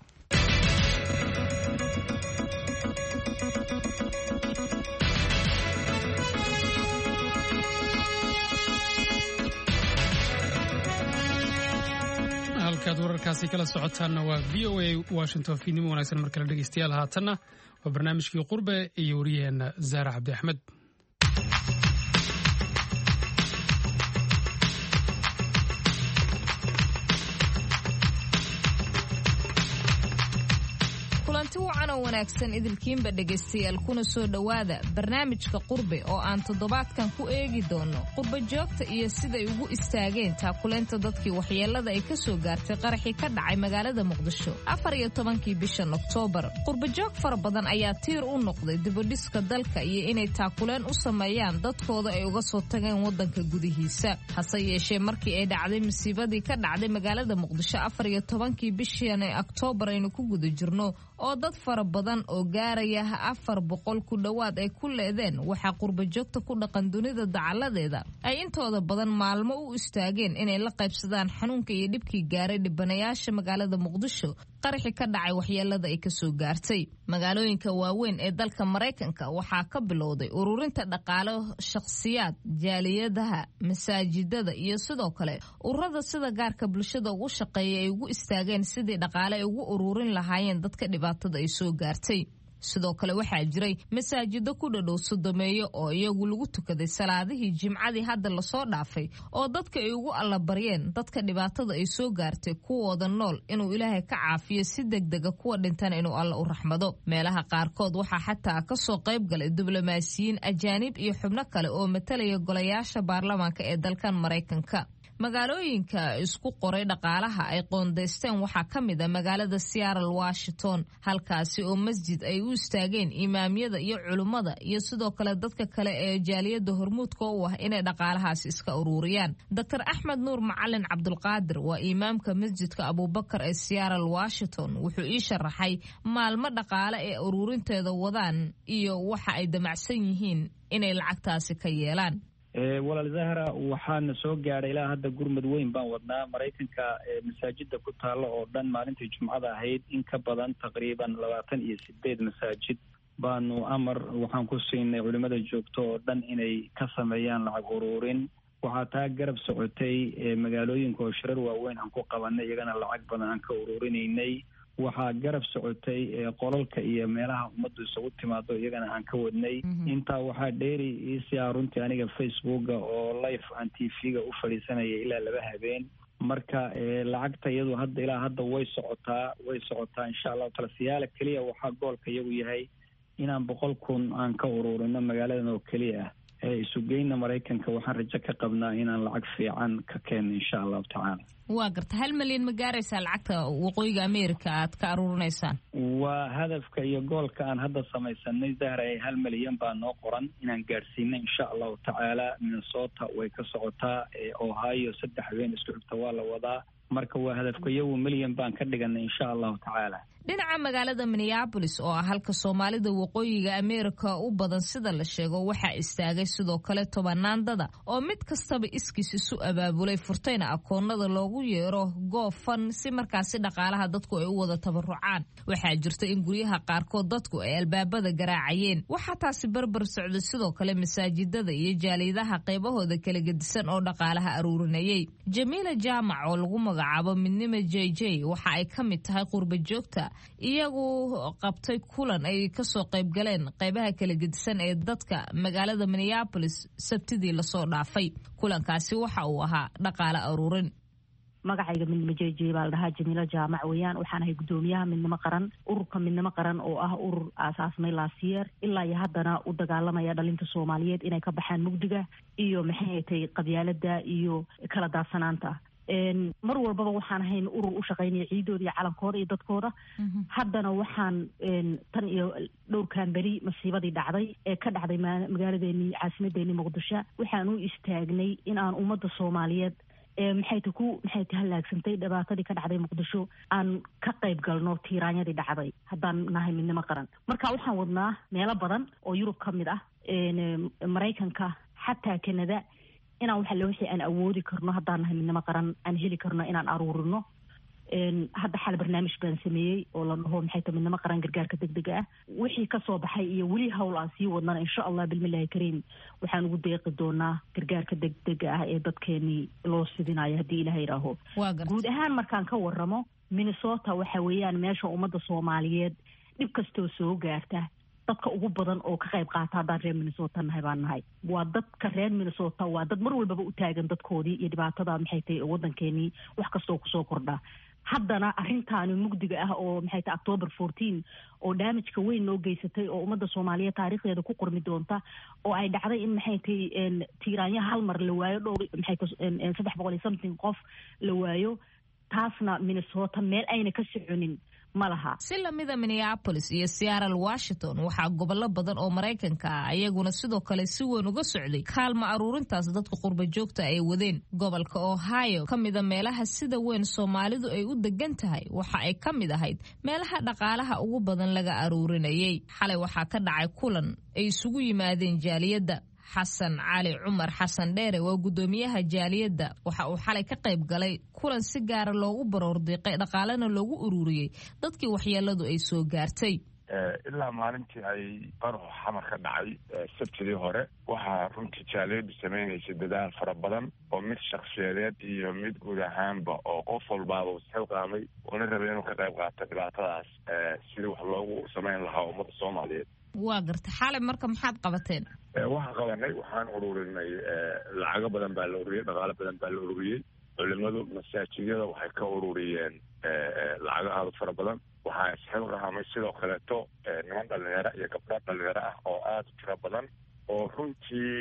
halkaad wararkaasi kala socotaanna waa VOA Washington fiidnimo wanaagsan mar kale dhegeystayaal haatanna waa barnaamijkii qurbe iyo wariyaheenna Zaara Cabdi Axmed kulanti wacan oo wanaagsan idilkiinba dhegaystayaal kuna soo dhowaada barnaamijka qurbe oo aan toddobaadkan ku eegi doono qurba joogta iyo siday ugu istaageen taakuleynta dadkii waxyeelada ay ka soo gaartay qaraxii ka dhacay magaalada muqdisho 14 bishan Oktoobar qurba joog fara badan ayaa tiir u noqday dibadhiska dalka iyo inay taakuleen u sameeyaan dadkooda ay uga soo tageen wadanka gudihiisa hase yeeshee markii ay dhacday masiibadii ka dhacday magaalada muqdisho 14 bishan Oktoobar aynu ku guda jirno oo dad fara badan oo gaaraya 400 ku dhawaad ay ku leedeen waxa qurba joogta ku dhaqan dunida dacaladeeda ay intooda badan maalmo u istaageen inay la qaybsadaan xanuunka iyo dhibkii gaaray dhibanayaasha magaalada muqdisho qaraxi ka dhacay waxyeelada ay ka soo gaartay magaalooyinka waaweyn ee dalka Maraykanka waxaa ka bilowday ururinta dhaqaale shakhsiyaad jaaliyadaha masaajidada iyo sidoo kale ururada sida gaarka bulshada ugu shaqeeya ay ugu istaageen sidii dhaqaale ay ugu ururin lahaayeen dadka dhibaatada ay soo gaartay sidoo kale waxaa jiray masaajido ku dhadhow sodomeeyo oo iyagu lagu tukaday salaadihii jimcadii hadda la soo dhaafay oo dadka ay ugu allabaryeen dadka dhibaatada ay soo gaartay kuwooda nool inuu ilaahay ka caafiyo si degdega kuwa dhintana inuu alla u raxmado meelaha qaarkood waxaa xataa ka soo qayb galay diblomaasiyiin ajaanib iyo xubno kale oo matalaya golayaasha baarlamaanka ee dalkan Maraykanka magaalooyinka isku qoray dhaqaalaha ay qoondaysteen waxaa ka mid a magaalada Seattle, Washington, halkaasi oo masjid ay u istaageen imaamyada iyo culimmada iyo sidoo kale dadka kale ee jaaliyada hormuudka u ah inay dhaqaalahaasi iska ururiyaan. Dr. Axmed Nuur Macalin Cabdulqaadir waa imaamka masjidka Abubakar ee Seattle, Washington. Wuxuu ii sharaxay maalmo dhaqaale ee ururinteeda wadaan iyo waxa ay damacsan yihiin inay lacagtaasi ka yeelaan. walaal Zahra waxaana soo gaaray ilaa hadda gurmad weyn baan wadnaa Mareykanka masaajida ku taalo oo dhan maalintii Jumcada ahayd in ka badan taqriiban 28 masaajid baanu amar waxaan ku siinay culimada joogto oo dhan inay ka sameeyaan lacag ururin. waxaa taa garab socotay magaalooyinka oo shirar waaweyn aan ku qabanay iyagana lacag badan aan ka ururinaynay. waxaa garab socotay qolalka iyo meelaha ummaddu isugu timaado iyagana aan ka wadnay. intaa waxaa dheeri iisiyaa runtii aniga Facebooka oo live aan TV-ga u fadhiisanaya ilaa 2 habeen. marka lacagta iyadu hadda ilaa hadda way socotaa insha Allah taala. siyaala kaliya waxaa goolka iyagu yahay inaan 100,000 aan ka ururino magaaladan oo kaliya isugeyna Mareykanka waxaan rajo ka qabnaa inaan lacag fiican ka keeno insha Allah taala. waa garta 1 milyan ma gaaraysaa lacagta waqooyiga Ameerika aad ka aruurinaysaan? waa hadafka iyo goolka aan hadda samaysanay Zahra 1 milyan baa noo qoran inaan gaarsiino insha Allah taala. Minnesota way ka socotaa, Ohio 3 habeen isku xigta waa la wadaa. marka waa hadafka iyagu 1 milyan baan ka dhiganay insha Allah taala. dhinaca magaalada Minneapolis oo ah halka Soomaalida waqooyiga Ameerika u badan sida la sheego waxaa istaagay sidoo kale 10 dad oo mid kastaba iskiis isu abaabulay furtayna akoonada loogu yeero GoFund si markaasi dhaqaalaha dadku ay u wada tabarucaan. waxaa jirta in guryaha qaarkood dadku ay albaabada garaacayeen. waxaa taasi barbar socday sidoo kale masaajidada iyo jaaliyadaha qaybahooda kala gedisan oo dhaqaalaha aruurinayay. Jamiila Jaamac oo lagu magacaabo Midnimo JJ waxa ay ka mid tahay qurba joogta iyagu qabtay kulan ay ka soo qayb galeen qaybaha kala gedisan ee dadka magaalada Minneapolis sabtidii la soo dhaafay. kulankaasi waxa uu ahaa dhaqaale aruurin. magacayga Midnimo JJ baa la dhahaa, Jamiila Jaamac weeyaan. waxaan ahay gudoomiyaha Midnimo Qaran, ururka Midnimo Qaran oo ah urur aasaasmay last year ilaa iyo haddana u dagaalamaya dhalinta Soomaaliyeed inay ka baxaan mugdiga iyo maxay tahay qabyaalada iyo kala daadsanaanta. mar walbaba waxaan ahayn urur u shaqeynaya ciidooda iyo calankooda iyo dadkooda. haddana waxaan tan iyo dhowrkan beri masiibadii dhacday ee ka dhacday magaaladeeni caasimadeeni Muqdisho waxaan u istaagnay in aan ummadda Soomaaliyeed maxay tahay halaagsantay dhibaatadii ka dhacday Muqdisho aan ka qayb galno tiiraanyadii dhacday haddaan nahay Midnimo Qaran. marka waxaan wadnaa meelo badan oo Yurub ka mid ah, Mareykanka, xataa Canada, inaan wixii aan awoodi karno haddaan nahay Midnimo Qaran aan heli karno inaan aruurino. hadda xal barnaamij baan sameeyey oo la dhaho maxay tahay Midnimo Qaran gargaarka degdega ah. wixii ka soo baxay iyo weli hawl aan sii wadnana insha Allah bilmillahi kariim waxaan ugu deeqi doonaa gargaarka degdega ah ee dadkeenii loo sidinayo haddii Ilaahay raaho. guud ahaan markaan ka warramo Minnesota waxa weeyaan meesha ummadda Soomaaliyeed dhib kastoo soo gaarta dadka ugu badan oo ka qayb qaata haddaan reer Minnesota nahay baan nahay. waa dadka reer Minnesota waa dad mar walbaba u taagan dadkoodii iyo dhibaatada maxay tahay waddankeenii wax kastoo kusoo kordha. haddana arrintaani mugdiga ah oo maxay tahay October 14 oo damage-ka weyn noo geysatay oo ummadda Soomaaliyeed taariikhdeeda ku qormi doonta oo ay dhacday in maxay tahay tiiraanya hal mar la waayo dhowr maxay tahay 300 something qof la waayo. taasna Minnesota meel ayna ka soconin malaha. si lamida Minneapolis iyo Seattle, Washington waxaa gobollo badan oo Mareykanka ah iyaguna sidoo kale si weyn uga socday kaalmo aruurintaas dadka qurba joogta ay wadeen. gobolka Ohio ka mid ah meelaha sida weyn Soomaalidu ay u degan tahay waxa ay ka mid ahayd meelaha dhaqaalaha ugu badan laga aruurinayay. xalay waxaa ka dhacay kulan ay isugu yimaadeen jaaliyadda. xasan cali cumar xasan dheere waa gudoomiyaha jaaliyadda. waxa uu xalay ka qayb galay kulan si gaara loogu baroordiiqay dhaqaalena loogu ururiyey dadkii waxyeeladu ay soo gaartay. ilaa maalintii ay qaruux xamar ka dhacay sabtidii hore waxaa runtii jaaliyaddu samaynaysay dadaal fara badan oo mid shakhsiyadeed iyo mid guud ahaanba oo qof walbaaba isxilqaamay una rabay inuu ka qayb qaato dhibaatadaas sidii wax loogu samayn lahaa ummadda Soomaaliyeed. waa garta xalay marka maxaad qabateen? waxaan qabanay waxaan ururinay lacago badan baa la ururiyey, dhaqaalo badan baa la ururiyey. culimadu masaajidyada waxay ka ururiyeen lacago aada u fara badan. waxaa isxilqaamay sidoo kaleeto niman dhalinyaro iyo gabdho dhalinyaro ah oo aada u tiro badan oo runtii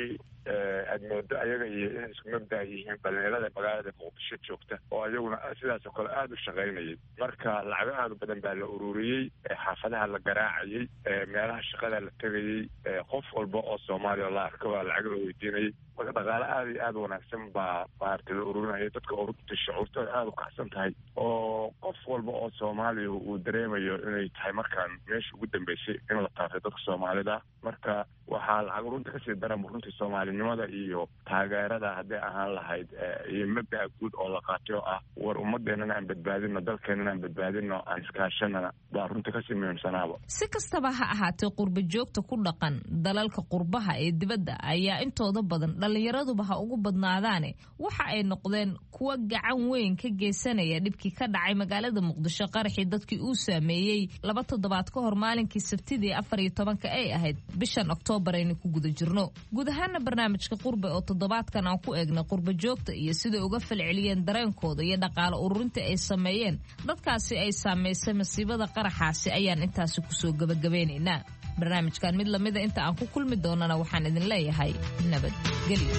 aad moodo ayaga iyo inay isku mabda yihiin dhalinyarada magaalada muqdisho joogta oo iyaguna sidaas oo kale aada u shaqaynayay marka lacago aada u badan baa la ururiyey xaafadaha la garaacayay meelaha shaqada la tegayey qof walba oo soomaaliya la arko waa lacag la weydiinayay marka dhaqaale aada iyo aada wanaagsan baa maaragtay la ururinaya dadka ururta shucuurtooda aada u kacsan tahay oo qof walba oo soomaaliya uu dareemayo inay tahay markaan meesha ugu dambeysay in la taafay dadka soomaalida marka waxaa lacag urunta kasii daran runtii soomaalinimada iyo taageerada hadday ahaan lahayd iyo mabda'a guud oo la qaatay oo ah war ummadeenana aan badbaadino dalkeenana aan badbaadino aan iskaashanana baa runtii kasii muhiimsanaaba si kastaba ha ahaatee qurba joogta ku dhaqan dalalka qurbaha ee dibadda ayaa intooda badan dhallinyaraduba ha ugu badnaadaane waxa ay noqdeen kuwa gacan weyn ka geysanaya dhibkii ka dhacay magaalada muqdisho qaraxii dadkii uu saameeyey 2 toddobaad ka hor maalinkii sabtidii 14 ay ahayd bishan Oktoobar aynu ku guda jirno guud ahaana barnaamijka qurbe oo toddobaadkan aan ku eegnay qurba joogta iyo sida uga falceliyeen dareenkooda iyo dhaqaale ururinta ay sameeyeen dadkaasi ay saameysay masiibada qaraxaasi ayaan intaasi ku soo gabagabeynaynaa barnaamijkan mid lamida inta aan ku kulmi doonana waxaan idin leeyahay nabadgelyo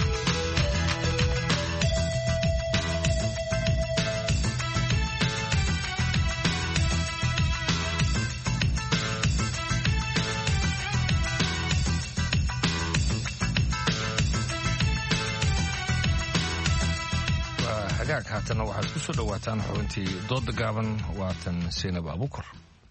haatana waxaad ku soo dhawaataan xubintii dooda gaaban waatan Zainab Abuukar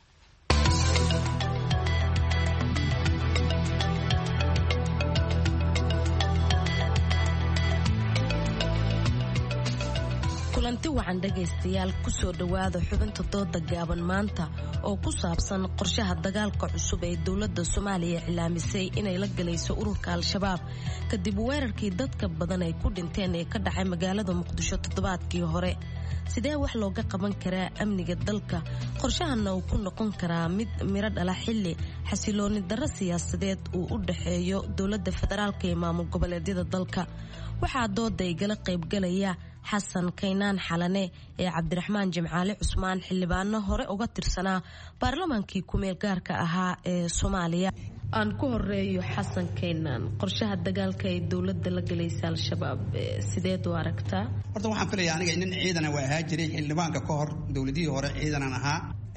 kulanti wacan dhagaystayaal ku soo dhawaada xubinta dooda gaaban maanta oo ku saabsan qorshaha dagaalka cusub ee dowladda Soomaaliya cilaamisay inay la galayso ururka Al-Shabaab kadib weerarkii dadka badan ay ku dhinteen ee ka dhacay magaalada Muqdisho toddobaadkii hore sidee wax looga qaban karaa amniga dalka qorshahana uu ku noqon karaa mid miro dhala xilli xasilooni darro siyaasadeed uu u dhaxeeyo dowladda federaalka iyo maamul goboleedyada dalka waxaa dooda ay gala qayb galaya xasan kaynaan xalane ee cabdiraxmaan jimcaale cusmaan xildhibaano hore uga tirsanaa baarlamaankii ku-meel gaarka ahaa ee Soomaaliya aan ku horeeyo xasan kaynaan qorshaha dagaalka ee dowladda la galaysa Al-Shabaab sideed u aragtaa horta waxaan filayaa aniga in ciidan waa ahaa jiray xildhibaanka ka hor dowladihii hore ciidanan ahaa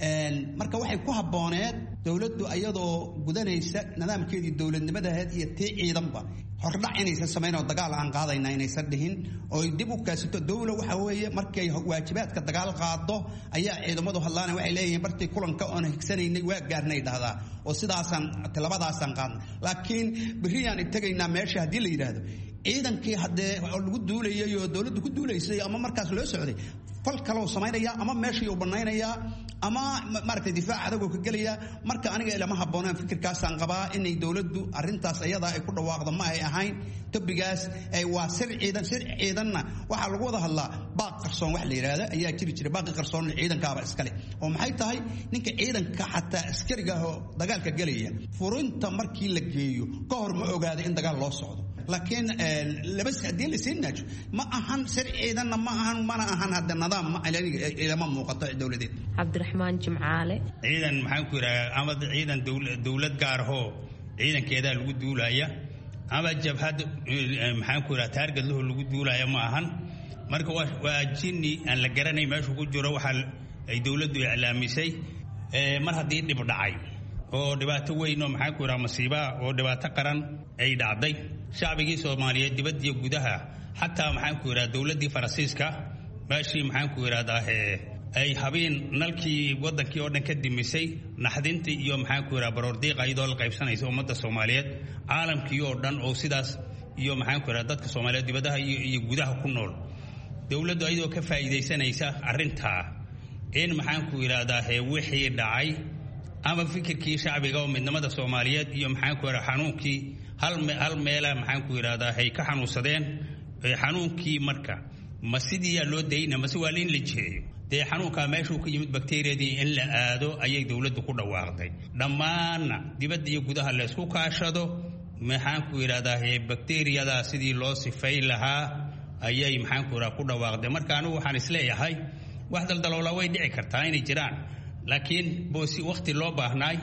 marka waxay ku habbooneed dowladdu ayadoo gudanaysa nidaamkeedii dowladnimadaheed iyo tii ciidanba hordhac inaysan samayn oo dagaal aan qaadayna inaysan dhihin oo dib u kaasito dowla waxa weeye markay waajibaadka dagaal qaado ayaa ciidamadu hadlaana waxay leeyihiin bartii kulanka oon higsanaynay waa gaarnay dhahdaa oo sidaasaan labadaasaan qaadnay laakiin berriyaan tagaynaa meesha haddii la yidhaahdo ciidankii haddee lagu duulayay oo dowladdu ku duulaysay ama markaas loo socday fal kaloo samaynaya ama meeshii uu banaynayaa ama maaragtay difaac adagoo ka gelaya marka aniga ilama habboonaan fikirkaasaan qabaa inay dowladdu arrintaas ayadaa ay ku dhawaaqdo ma ay ahayn tobigaas waa sir ciidanna waxaa lagu wada hadlaa baaq qarsoon wax la yidhaahda ayaa jiri jiray baaqi qarsoon ciidankaaba iskale oo maxay tahay ninka ciidanka xataa askariga oo dagaalka gelaya furinta markii la geeyo ka hor ma ogaada in dagaal loo socdo laakiin labas haddii la sii naajo ma ahan sir ciidanna ma ahan mana ahan hadda nidaam ilama muuqato dowladeed cabdiraxmaan jimcaale ciidan maxaan ku yidhaha ama ciidan dowlad gaar ahoo ciidankeedaa lagu duulaya ama jabhad maxaan ku yidhaha taargad lahu lagu duulaya ma ahan marka waa jinni aan la garanay meeshu ku jiro waxaa ay dowladdu iclaamisay mar haddii dhib dhacay oo dhibaato weyn oo maxaan ku yidhaha masiibaa oo dhibaato qaran ay dhacday shacbigii Soomaaliyeed dibadda iyo gudaha xataa maxaan ku yiraahdaa dawladdii Faransiiska meeshii maxaan ku yiraahdaa ay habeen nalkii wadankii oo dhan ka dimisay naxdintii iyo maxaan ku yiraahdaa baroordiiq ayadoo la qaybsanaysa ummadda Soomaaliyeed caalamkii oo dhan oo sidaas iyo maxaan ku yiraahdaa dadka Soomaaliyeed dibadaha iyo gudaha ku nool dawladdu ayadoo ka faa'iideysanaysa arrintaa in maxaan ku yiraahdaa wixii dhacay ama fikirkii shacbiga oo midnimada Soomaaliyeed iyo maxaan ku yiraahdaa xanuunkii hal meela maxaan ku yiraahdaa hay ka xanuunsadeen xanuunkii marka ma sidii loo deeyna ma si waa in la jeeyo de xanuunka meeshuu ka yimid bakteeriyadii in la aado ayay dawladdu ku dhawaaqday dhammaan dibadda iyo gudaha la isku kaashado maxaan ku yiraahdaa bakteeriyada sidii loo sifay lahaa ayay maxaan ku yiraahdaa ku dhawaaqday marka anigu waxaan isleeyahay wax daldaloola way dhici kartaa inay jiraan laakiin boosi waqti loo baahnay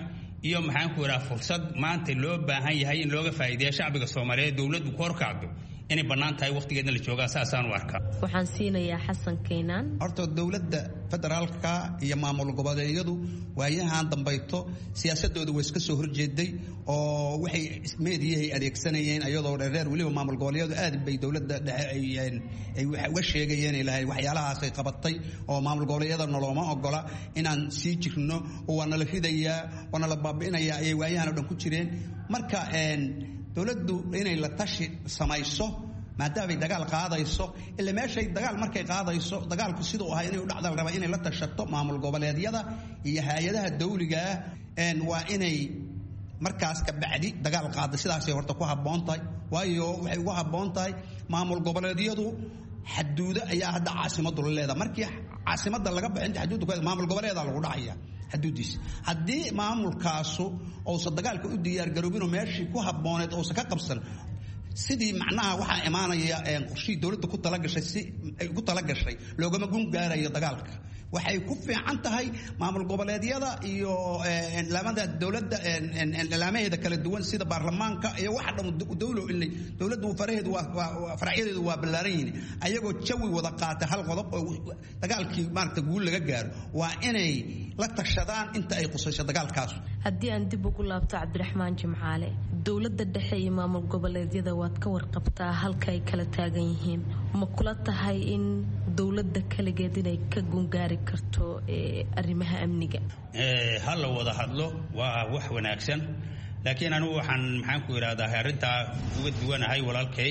iyo maxaan ku yidhaha fursad maanta loo baahan yahay in looga faa'iideeyo shacbiga Soomaaliyeed dawladdu ku horkacdo inay bannaan tahay waqtigeedna la joogaa saasaan u arkaa. Waxaan siinayaa Xasan Keenan. Horta dawladda federaalka iyo maamul goboleedyadu waayahan dambayto siyaasadooda way iska soo horjeeday oo waxay meediyahay adeegsanayeen ayadoo reer waliba maamul goboleedyadu aad bay dawladda ay uga sheegayeen ilaahay waxyaalahaas ay qabatay oo maamul goboleedyada noloma ogola inaan sii jirno oo wana la ridayaa wana la baabi'inayaa ay waayahan oo dhan ku jireen marka dawladdu inay la tashi samayso maadaama ay dagaal qaadayso ilaa meeshay dagaal markay qaadayso dagaalku sidoo ah inay u dhacdal raba inay la tashato maamul goboleedyada iyo hay'adaha dawliga ah waa inay markaas ka bacdi dagaal qaado sidaas ay horta ku habboon tahay waayo waxay ugu habboon tahay maamul goboleedyadu xaduudo ayaa hadda caasimadu leedahay markii caasimada laga bixin xaduudka maamul goboleedyada lagu dhacaya xaduudis haddii maamulkaasu oo dagaalka u diyaar garoobino meeshii ku habbooneed oo ka qabsan sidii macnaha waxa imaanaya qorshii dawladda ku talagashay si ay ugu talagashay loogama gun gaarayo dagaalka waxay ku fiican tahay maamul goboleedyada iyo laamada dawladda laamaheeda kala duwan sida baarlamaanka iyo waxa dawladdu faraheedu waa faracyadeedu waa ballaaran yihiin ayagoo jawi wada qaata hal qodob oo dagaalkii maarta guul laga gaaro waa inay la tashadaan inta ay qusayso dagaalkaas. Haddii aan dib ugu laabto Cabdiraxmaan Jimcaale dawladda dhexe iyo maamul goboleedyada waad ka warqabtaa halka ay kala taagan yihiin ma kula tahay in dawladda kaligeed inay ka gungaari karto arrimaha amniga hal la wada hadlo waa wax wanaagsan laakiin anigu waxaan maxaan ku yiraahdaa arrinta uga duwanahay walaalkay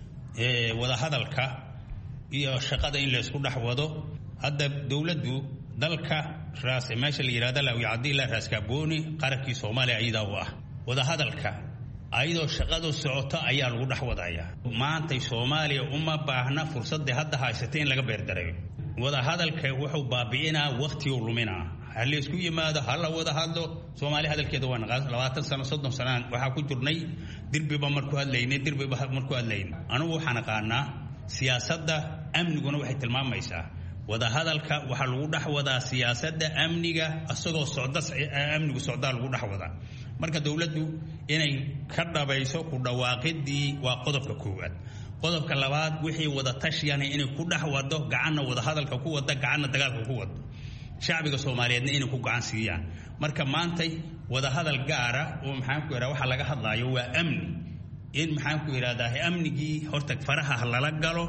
wada hadalka iyo shaqada in la isku dhaxwado hadda dawladdu dalka raas meesha la yiraahdo la wicdi la raas kaaboni qaranka Soomaaliya ayada u ah wada hadalka ayadoo shaqadu socoto ayaa lagu dhaxwadayaa maanta Soomaaliya uma baahna fursadda hadda haysatay in laga beerdareeyo wada hadalka wuxuu baabi'inaa waqti uu luminaa hal isku yimaado hal wada hadlo Soomaaliya hadalkeeda waa 20 sano 30 sano waxa ku jirnay dirbiba markuu hadlaynay anigu waxaan aqaanaa siyaasadda amniguna waxay tilmaamaysaa wada hadalka waxa lagu dhaxwadaa siyaasadda amniga asagoo socda amnigu socda lagu dhaxwadaa marka dawladdu inay ka dhabayso ku dhawaaqidii waa qodobka koowaad qodobka labaad wixii wada tashiyana inay ku dhaxwado gacanna wada hadalka ku wada gacanna dagaalka ku wado shacbiga Soomaaliyeedna inay ku gacan siiyaan marka maantay wada hadal gaara oo maxaan ku yiraahdaa waxa laga hadlayo waa amni in maxaan ku yiraahdaa amnigii horta faraha lala galo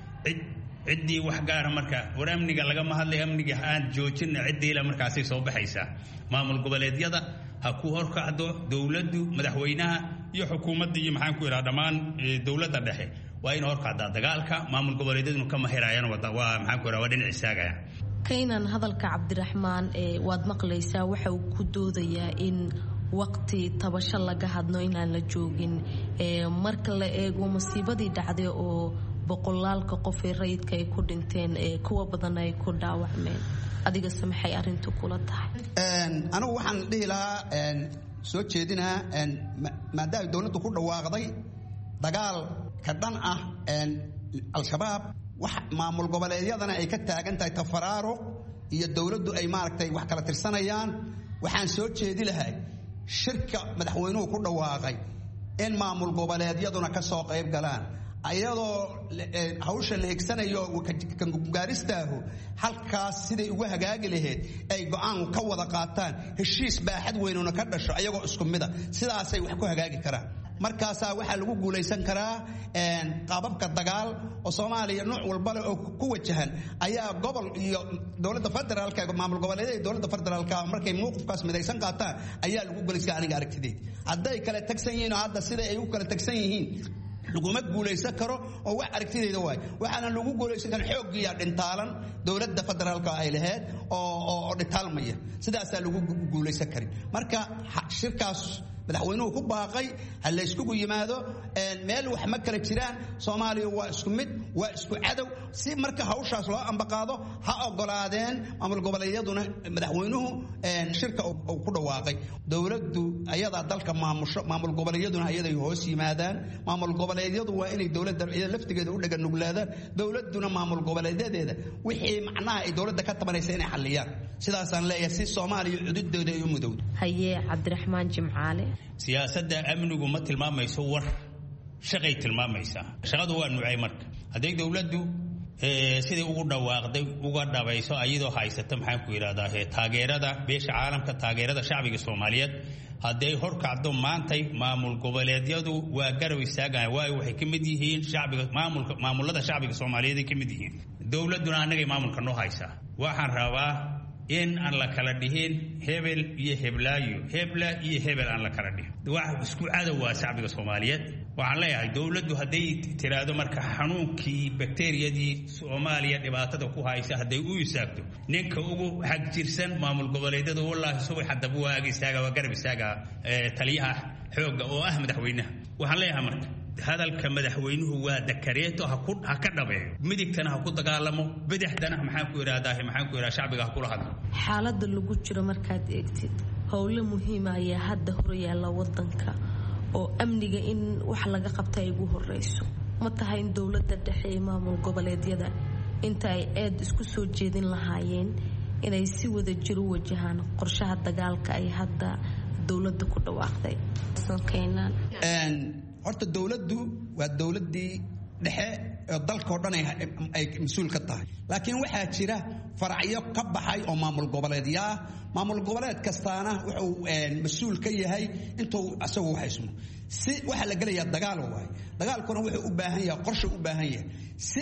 ciddii wax gaara marka war amniga laga ma hadlay amniga aan joojin ciddii la markaasay soo baxaysaa maamul goboleedyada ha ku horkacdo dawladdu madaxweynaha iyo xukuumadda iyo maxaan ku yiraahdaa dhamaan dawladda dhexe waa in horkacda dagaalka maamul goboleedyadu ka mahirayaan wada waa maxaan ku yiraahdaa dhinac istaagaya Keenan hadalka Cabdiraxmaan waad maqlaysaa waxa uu ku doodayaa in waqti tabasho laga hadno inaan la joogin marka la eego musiibadii dhacday oo boqolaalka qof ee rayidka ay ku dhinteen kuwa badan ay ku dhaawacmeen adiga samaxay arintu kula tahay anigu waxaan dhihi lahaa soo jeedinaa maadaama dawladdu ku dhawaaqday dagaal ka dhan ah al-shabaab wax maamul goboleedyadana ay ka taagan tahay tafaraaruq iyo dawladdu ay maaragtay wax kala tirsanayaan waxaan soo jeedi lahay shirka madaxweynuhu ku dhawaaqay in maamul goboleedyaduna ka soo qayb galaan ayadoo hawsha la eegsanayo kan gaaristaahu halkaas siday ugu hagaagi lahayd ay go'aan ka wada qaataan heshiis baaxad weynuna ka dhasho ayagoo isku mid ah sidaasay wax ku hagaagi karaan markaasaa waxaa lagu guulaysan karaa qaababka dagaal oo Soomaaliya nooc walba oo ku wajahan ayaa gobol iyo dawladda federaalka maamul goboleedyada dawladda federaalka markay mowqifkaas midaysan qaataan ayaa lagu guulaysan aniga aragtideed hadday kala tagsan yihiin hadda sida ay u kala tagsan yihiin laguma guulaysan karo oo wax aragtideeda waay waxaana lagu guulaysan kan xooggiya dhintaalan dawladda federaalka ay lahayd oo dhintaalmaya sidaasaa lagu guulaysan karin marka shirkaas madaxweynuhu ku baaqay hal la isku yimaado meel wax ma kala jiraan Soomaaliya waa isku mid waa isku cadow si marka hawshaas loo ambaqaado ha ogolaadeen maamul goboleedyaduna madaxweynuhu shirka uu ku dhawaaqay dawladdu ayada dalka maamusho maamul goboleedyaduna ayada hoos yimaadaan maamul goboleedyadu waa inay dawladda laftigeeda u dhagan nuglaadaan dawladduna maamul goboleedyadeeda wixii macnaha ay dawladda ka tabanaysa inay xaliyaan sidaasaan leeyahay si Soomaaliya xuduudooda ay u mudowdo. haye Cabdiraxmaan Jimcaale siyaasadda amnigu ma tilmaamayso war shaqay tilmaamaysaa shaqadu waa nuucay marka haday dawladdu sidii ugu dhawaaqday uga dhabayso ayadoo haysata maxaan ku yiraahdaa taageerada beesha caalamka taageerada shacbiga Soomaaliyeed haday horkacdo maantay maamul goboleedyadu waa garab istaagaan waxay ka mid yihiin shacbiga maamulada shacbiga Soomaaliyeed ka mid yihiin dawladuna anaga maamulka noo haysa waxaan rabaa in aan la kala dhihin hebel iyo heblaayo hebla iyo hebel aan la kala dhihin wax isku cadow waa shacbiga Soomaaliyeed waxaan leeyahay dawladdu haday tiraado marka xanuunkii bakteeriyadii Soomaaliya dhibaatada ku haysa haday u istaagto ninka ugu xaq jirsan maamul goboleedyada wallahi subax hadaba waa istaaga waa garab istaaga taliyaha xooga oo ah madaxweynaha waxaan leeyahay marka hadalka madaxweynuhu waa dakareeto ha ka dhabeeyo midigtana ha ku dagaalamo bidixdana maxaan ku yiraahdaa shacbiga ha kula hadlo xaaladda lagu jiro markaad eegtid howlo muhiim ah ayaa hadda horyaala wadanka oo amniga in wax laga qabta ay ugu horeyso ma tahay in dawladda dhexe ee maamul goboleedyada inta ay aad isku soo jeedin lahaayeen inay si wada jir u wajahaan qorshaha dagaalka ay hadda dawladda ku dhawaaqday horta dawladdu waa dawladdii dhexe ee dalka oo dhan ay mas'uul ka tahay laakiin waxaa jira faracyo ka baxay oo maamul goboleed kastaana wuxuu mas'uul ka yahay intuu asagu haysmo si waxa la galayaa dagaal waay dagaalkuna wuxuu u baahan yahay qorshe u baahan yahay si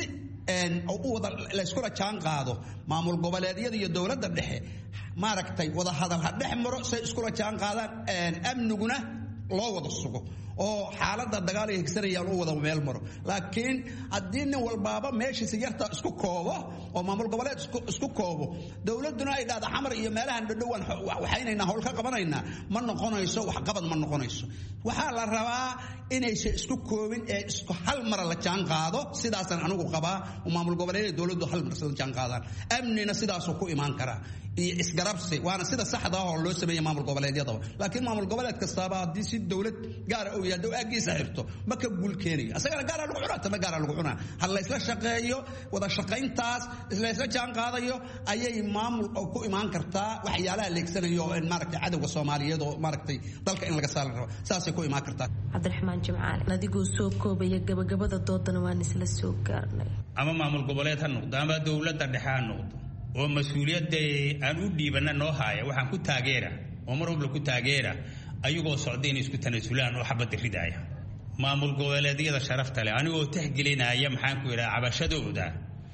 oo wada la isku rajaan qaado maamul goboleedyada iyo dawladda dhexe maaragtay wada hadal ha dhex maro say isku rajaan qaadaan amniguna loo wada sugo oo xaaladda dagaal ay higsanayaan u wada meel maro laakiin haddii nin walbaaba meeshiisa yarta isku koobo oo maamul goboleed isku koobo dawladuna ay dhahdo xamar iyo meelahan dhadhowan waxaynaynaa howl ka qabanaynaa ma noqonayso wax qabad ma noqonayso waxaa la rabaa inaysan isku koobin ee isku hal mar la jaan qaado sidaasan anigu qabaa maamul goboleedyada dawladdu hal mar la jaan qaadaan amnina sidaas ku imaan kara iyo isgarabsi waana sida saxda ah oo loo sameeyay maamul goboleedyada laakiin maamul goboleed kastaaba haddii si dawlad gaar ah uu aagiisa xirto ma ka guul keenayo asagana gaar ah lagu cunaa tama gaar ah lagu cunaa hal la isla shaqeeyo wada shaqayntaas isla jaan qaadayo ayay maamul ku imaan kartaa waxyaalaha leegsanayo in maaragtay cadawga Soomaaliyeed oo maaragtay dalka in laga saaro rabo saasay ku imaan kartaa Cabdiraxmaan Jimcaale adigoo soo koobaya gabagabada doodana waan isla soo gaarnay ama maamul goboleed ha noqdo ama dawladda dhexe ha noqdo oo mas'uuliyadda aan u dhiibana noo haaya waxaan ku taageera oo mar walba ku taageera ayagoo socdeen isku tanasulaan oo xabad ridaaya maamul goboleedyada sharafta leh anigoo tixgelinaya maxaan ku yiraahdaa cabashadooda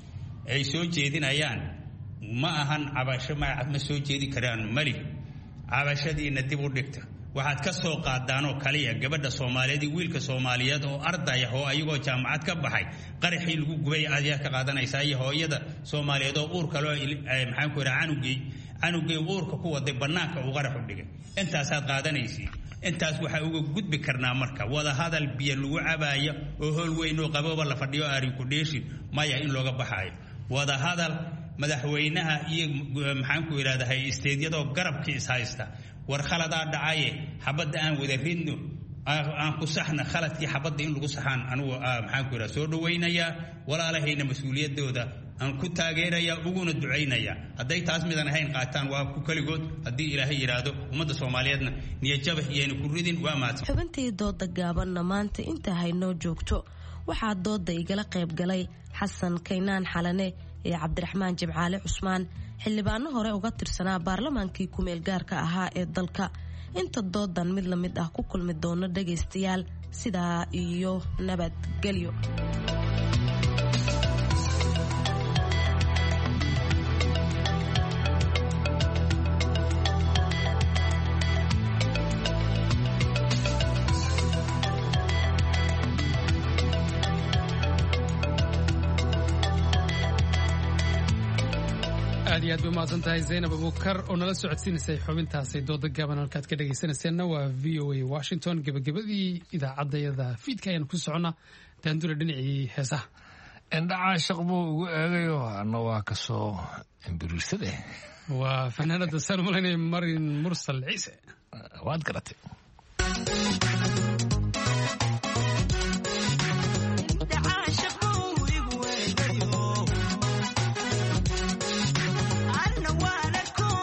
ay soo jeedinayaan ma ahan cabasho ma soo jeedi karaan mali cabashadiina dib u dhigta waxaad ka soo qaadaan oo kaliya gabadha Soomaaliyeed wiilka Soomaaliyeed oo arday ah oo ayagoo jaamacad ka baxay qaraxii lagu gubay ayaa ka qaadanaysa iyo hooyada Soomaaliyeed oo uurka loo maxaan ku yiraahdaa canugay uurka ku waday banaanka uu qarax u dhigay intaas aad qaadanaysi intaas waxa uga gudbi karnaa marka wada hadal biyo lagu cabaayo oo hool weyn oo qabooba la fadhiyo arin ku dheeshi maya in looga baxayo wada hadal madaxweynaha iyo maxaan ku yiraahdaa isteedyada garabka is haysta war khaladaa dhacaye xabadda aan wada ridno aan ku saxna khaladkii xabadda in lagu saxaan anigu maxaan ku yiraahdaa soo dhaweynaya walaalahayna mas'uuliyadooda aan ku taageeraya uguna duceynaya haday taas midan ahayn qaataan waa ku kaligood hadii Ilaahay yiraahdo ummadda Soomaaliyeedna niyajaba iyana ku ridin waa maad xubintii dooda gaabanna maanta inta hayno joogto waxaa dooda igala qayb galay Xasan Kaynaan Xalane iyo Cabdiraxmaan Jimcaale Cusmaan xildhibaano hore uga tirsanaa baarlamaankii ku meel gaarka ahaa ee dalka inta doodan mid la mid ah ku kulmi doono dhageystayaal sidaa iyo nabadgelyo aad iyo aad bay umahadsan tahay Zaynab Abuukar oo nala socodsiinaysay xubintaasi dooda gaaban halkaad ka dhagaysanayseena waa VOA Washington gabagabadii idaacadayada fiidka ayaan ku soconnaa daandura dhinacii heesaha indhacaa shaq buu ugu eegayo anna waa ka soo imbiriirsade waa fanaanada saan malaynaya Marin Mursal Ciise waad garatay I know what I call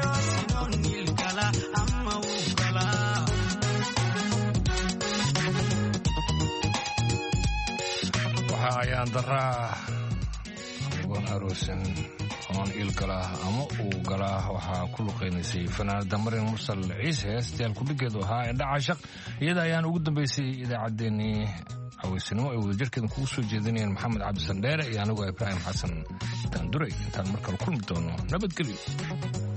ayaan daraa ugan aroosan oon il galaa ama uu galaa waxaa ku luqaynaysay fanaanada marin mursal ciise heestayaal kudhigeedu ahaa indha caashaq iyada ayaan ugu dambaysay idaacaddeenii cawaysinimo ay wadajirkeedan kugu soo jeedinayeen maxamed cabdisandheere iyo anigoo ibraahim xasan daanduray intaan markale kulmi doono nabadgelyo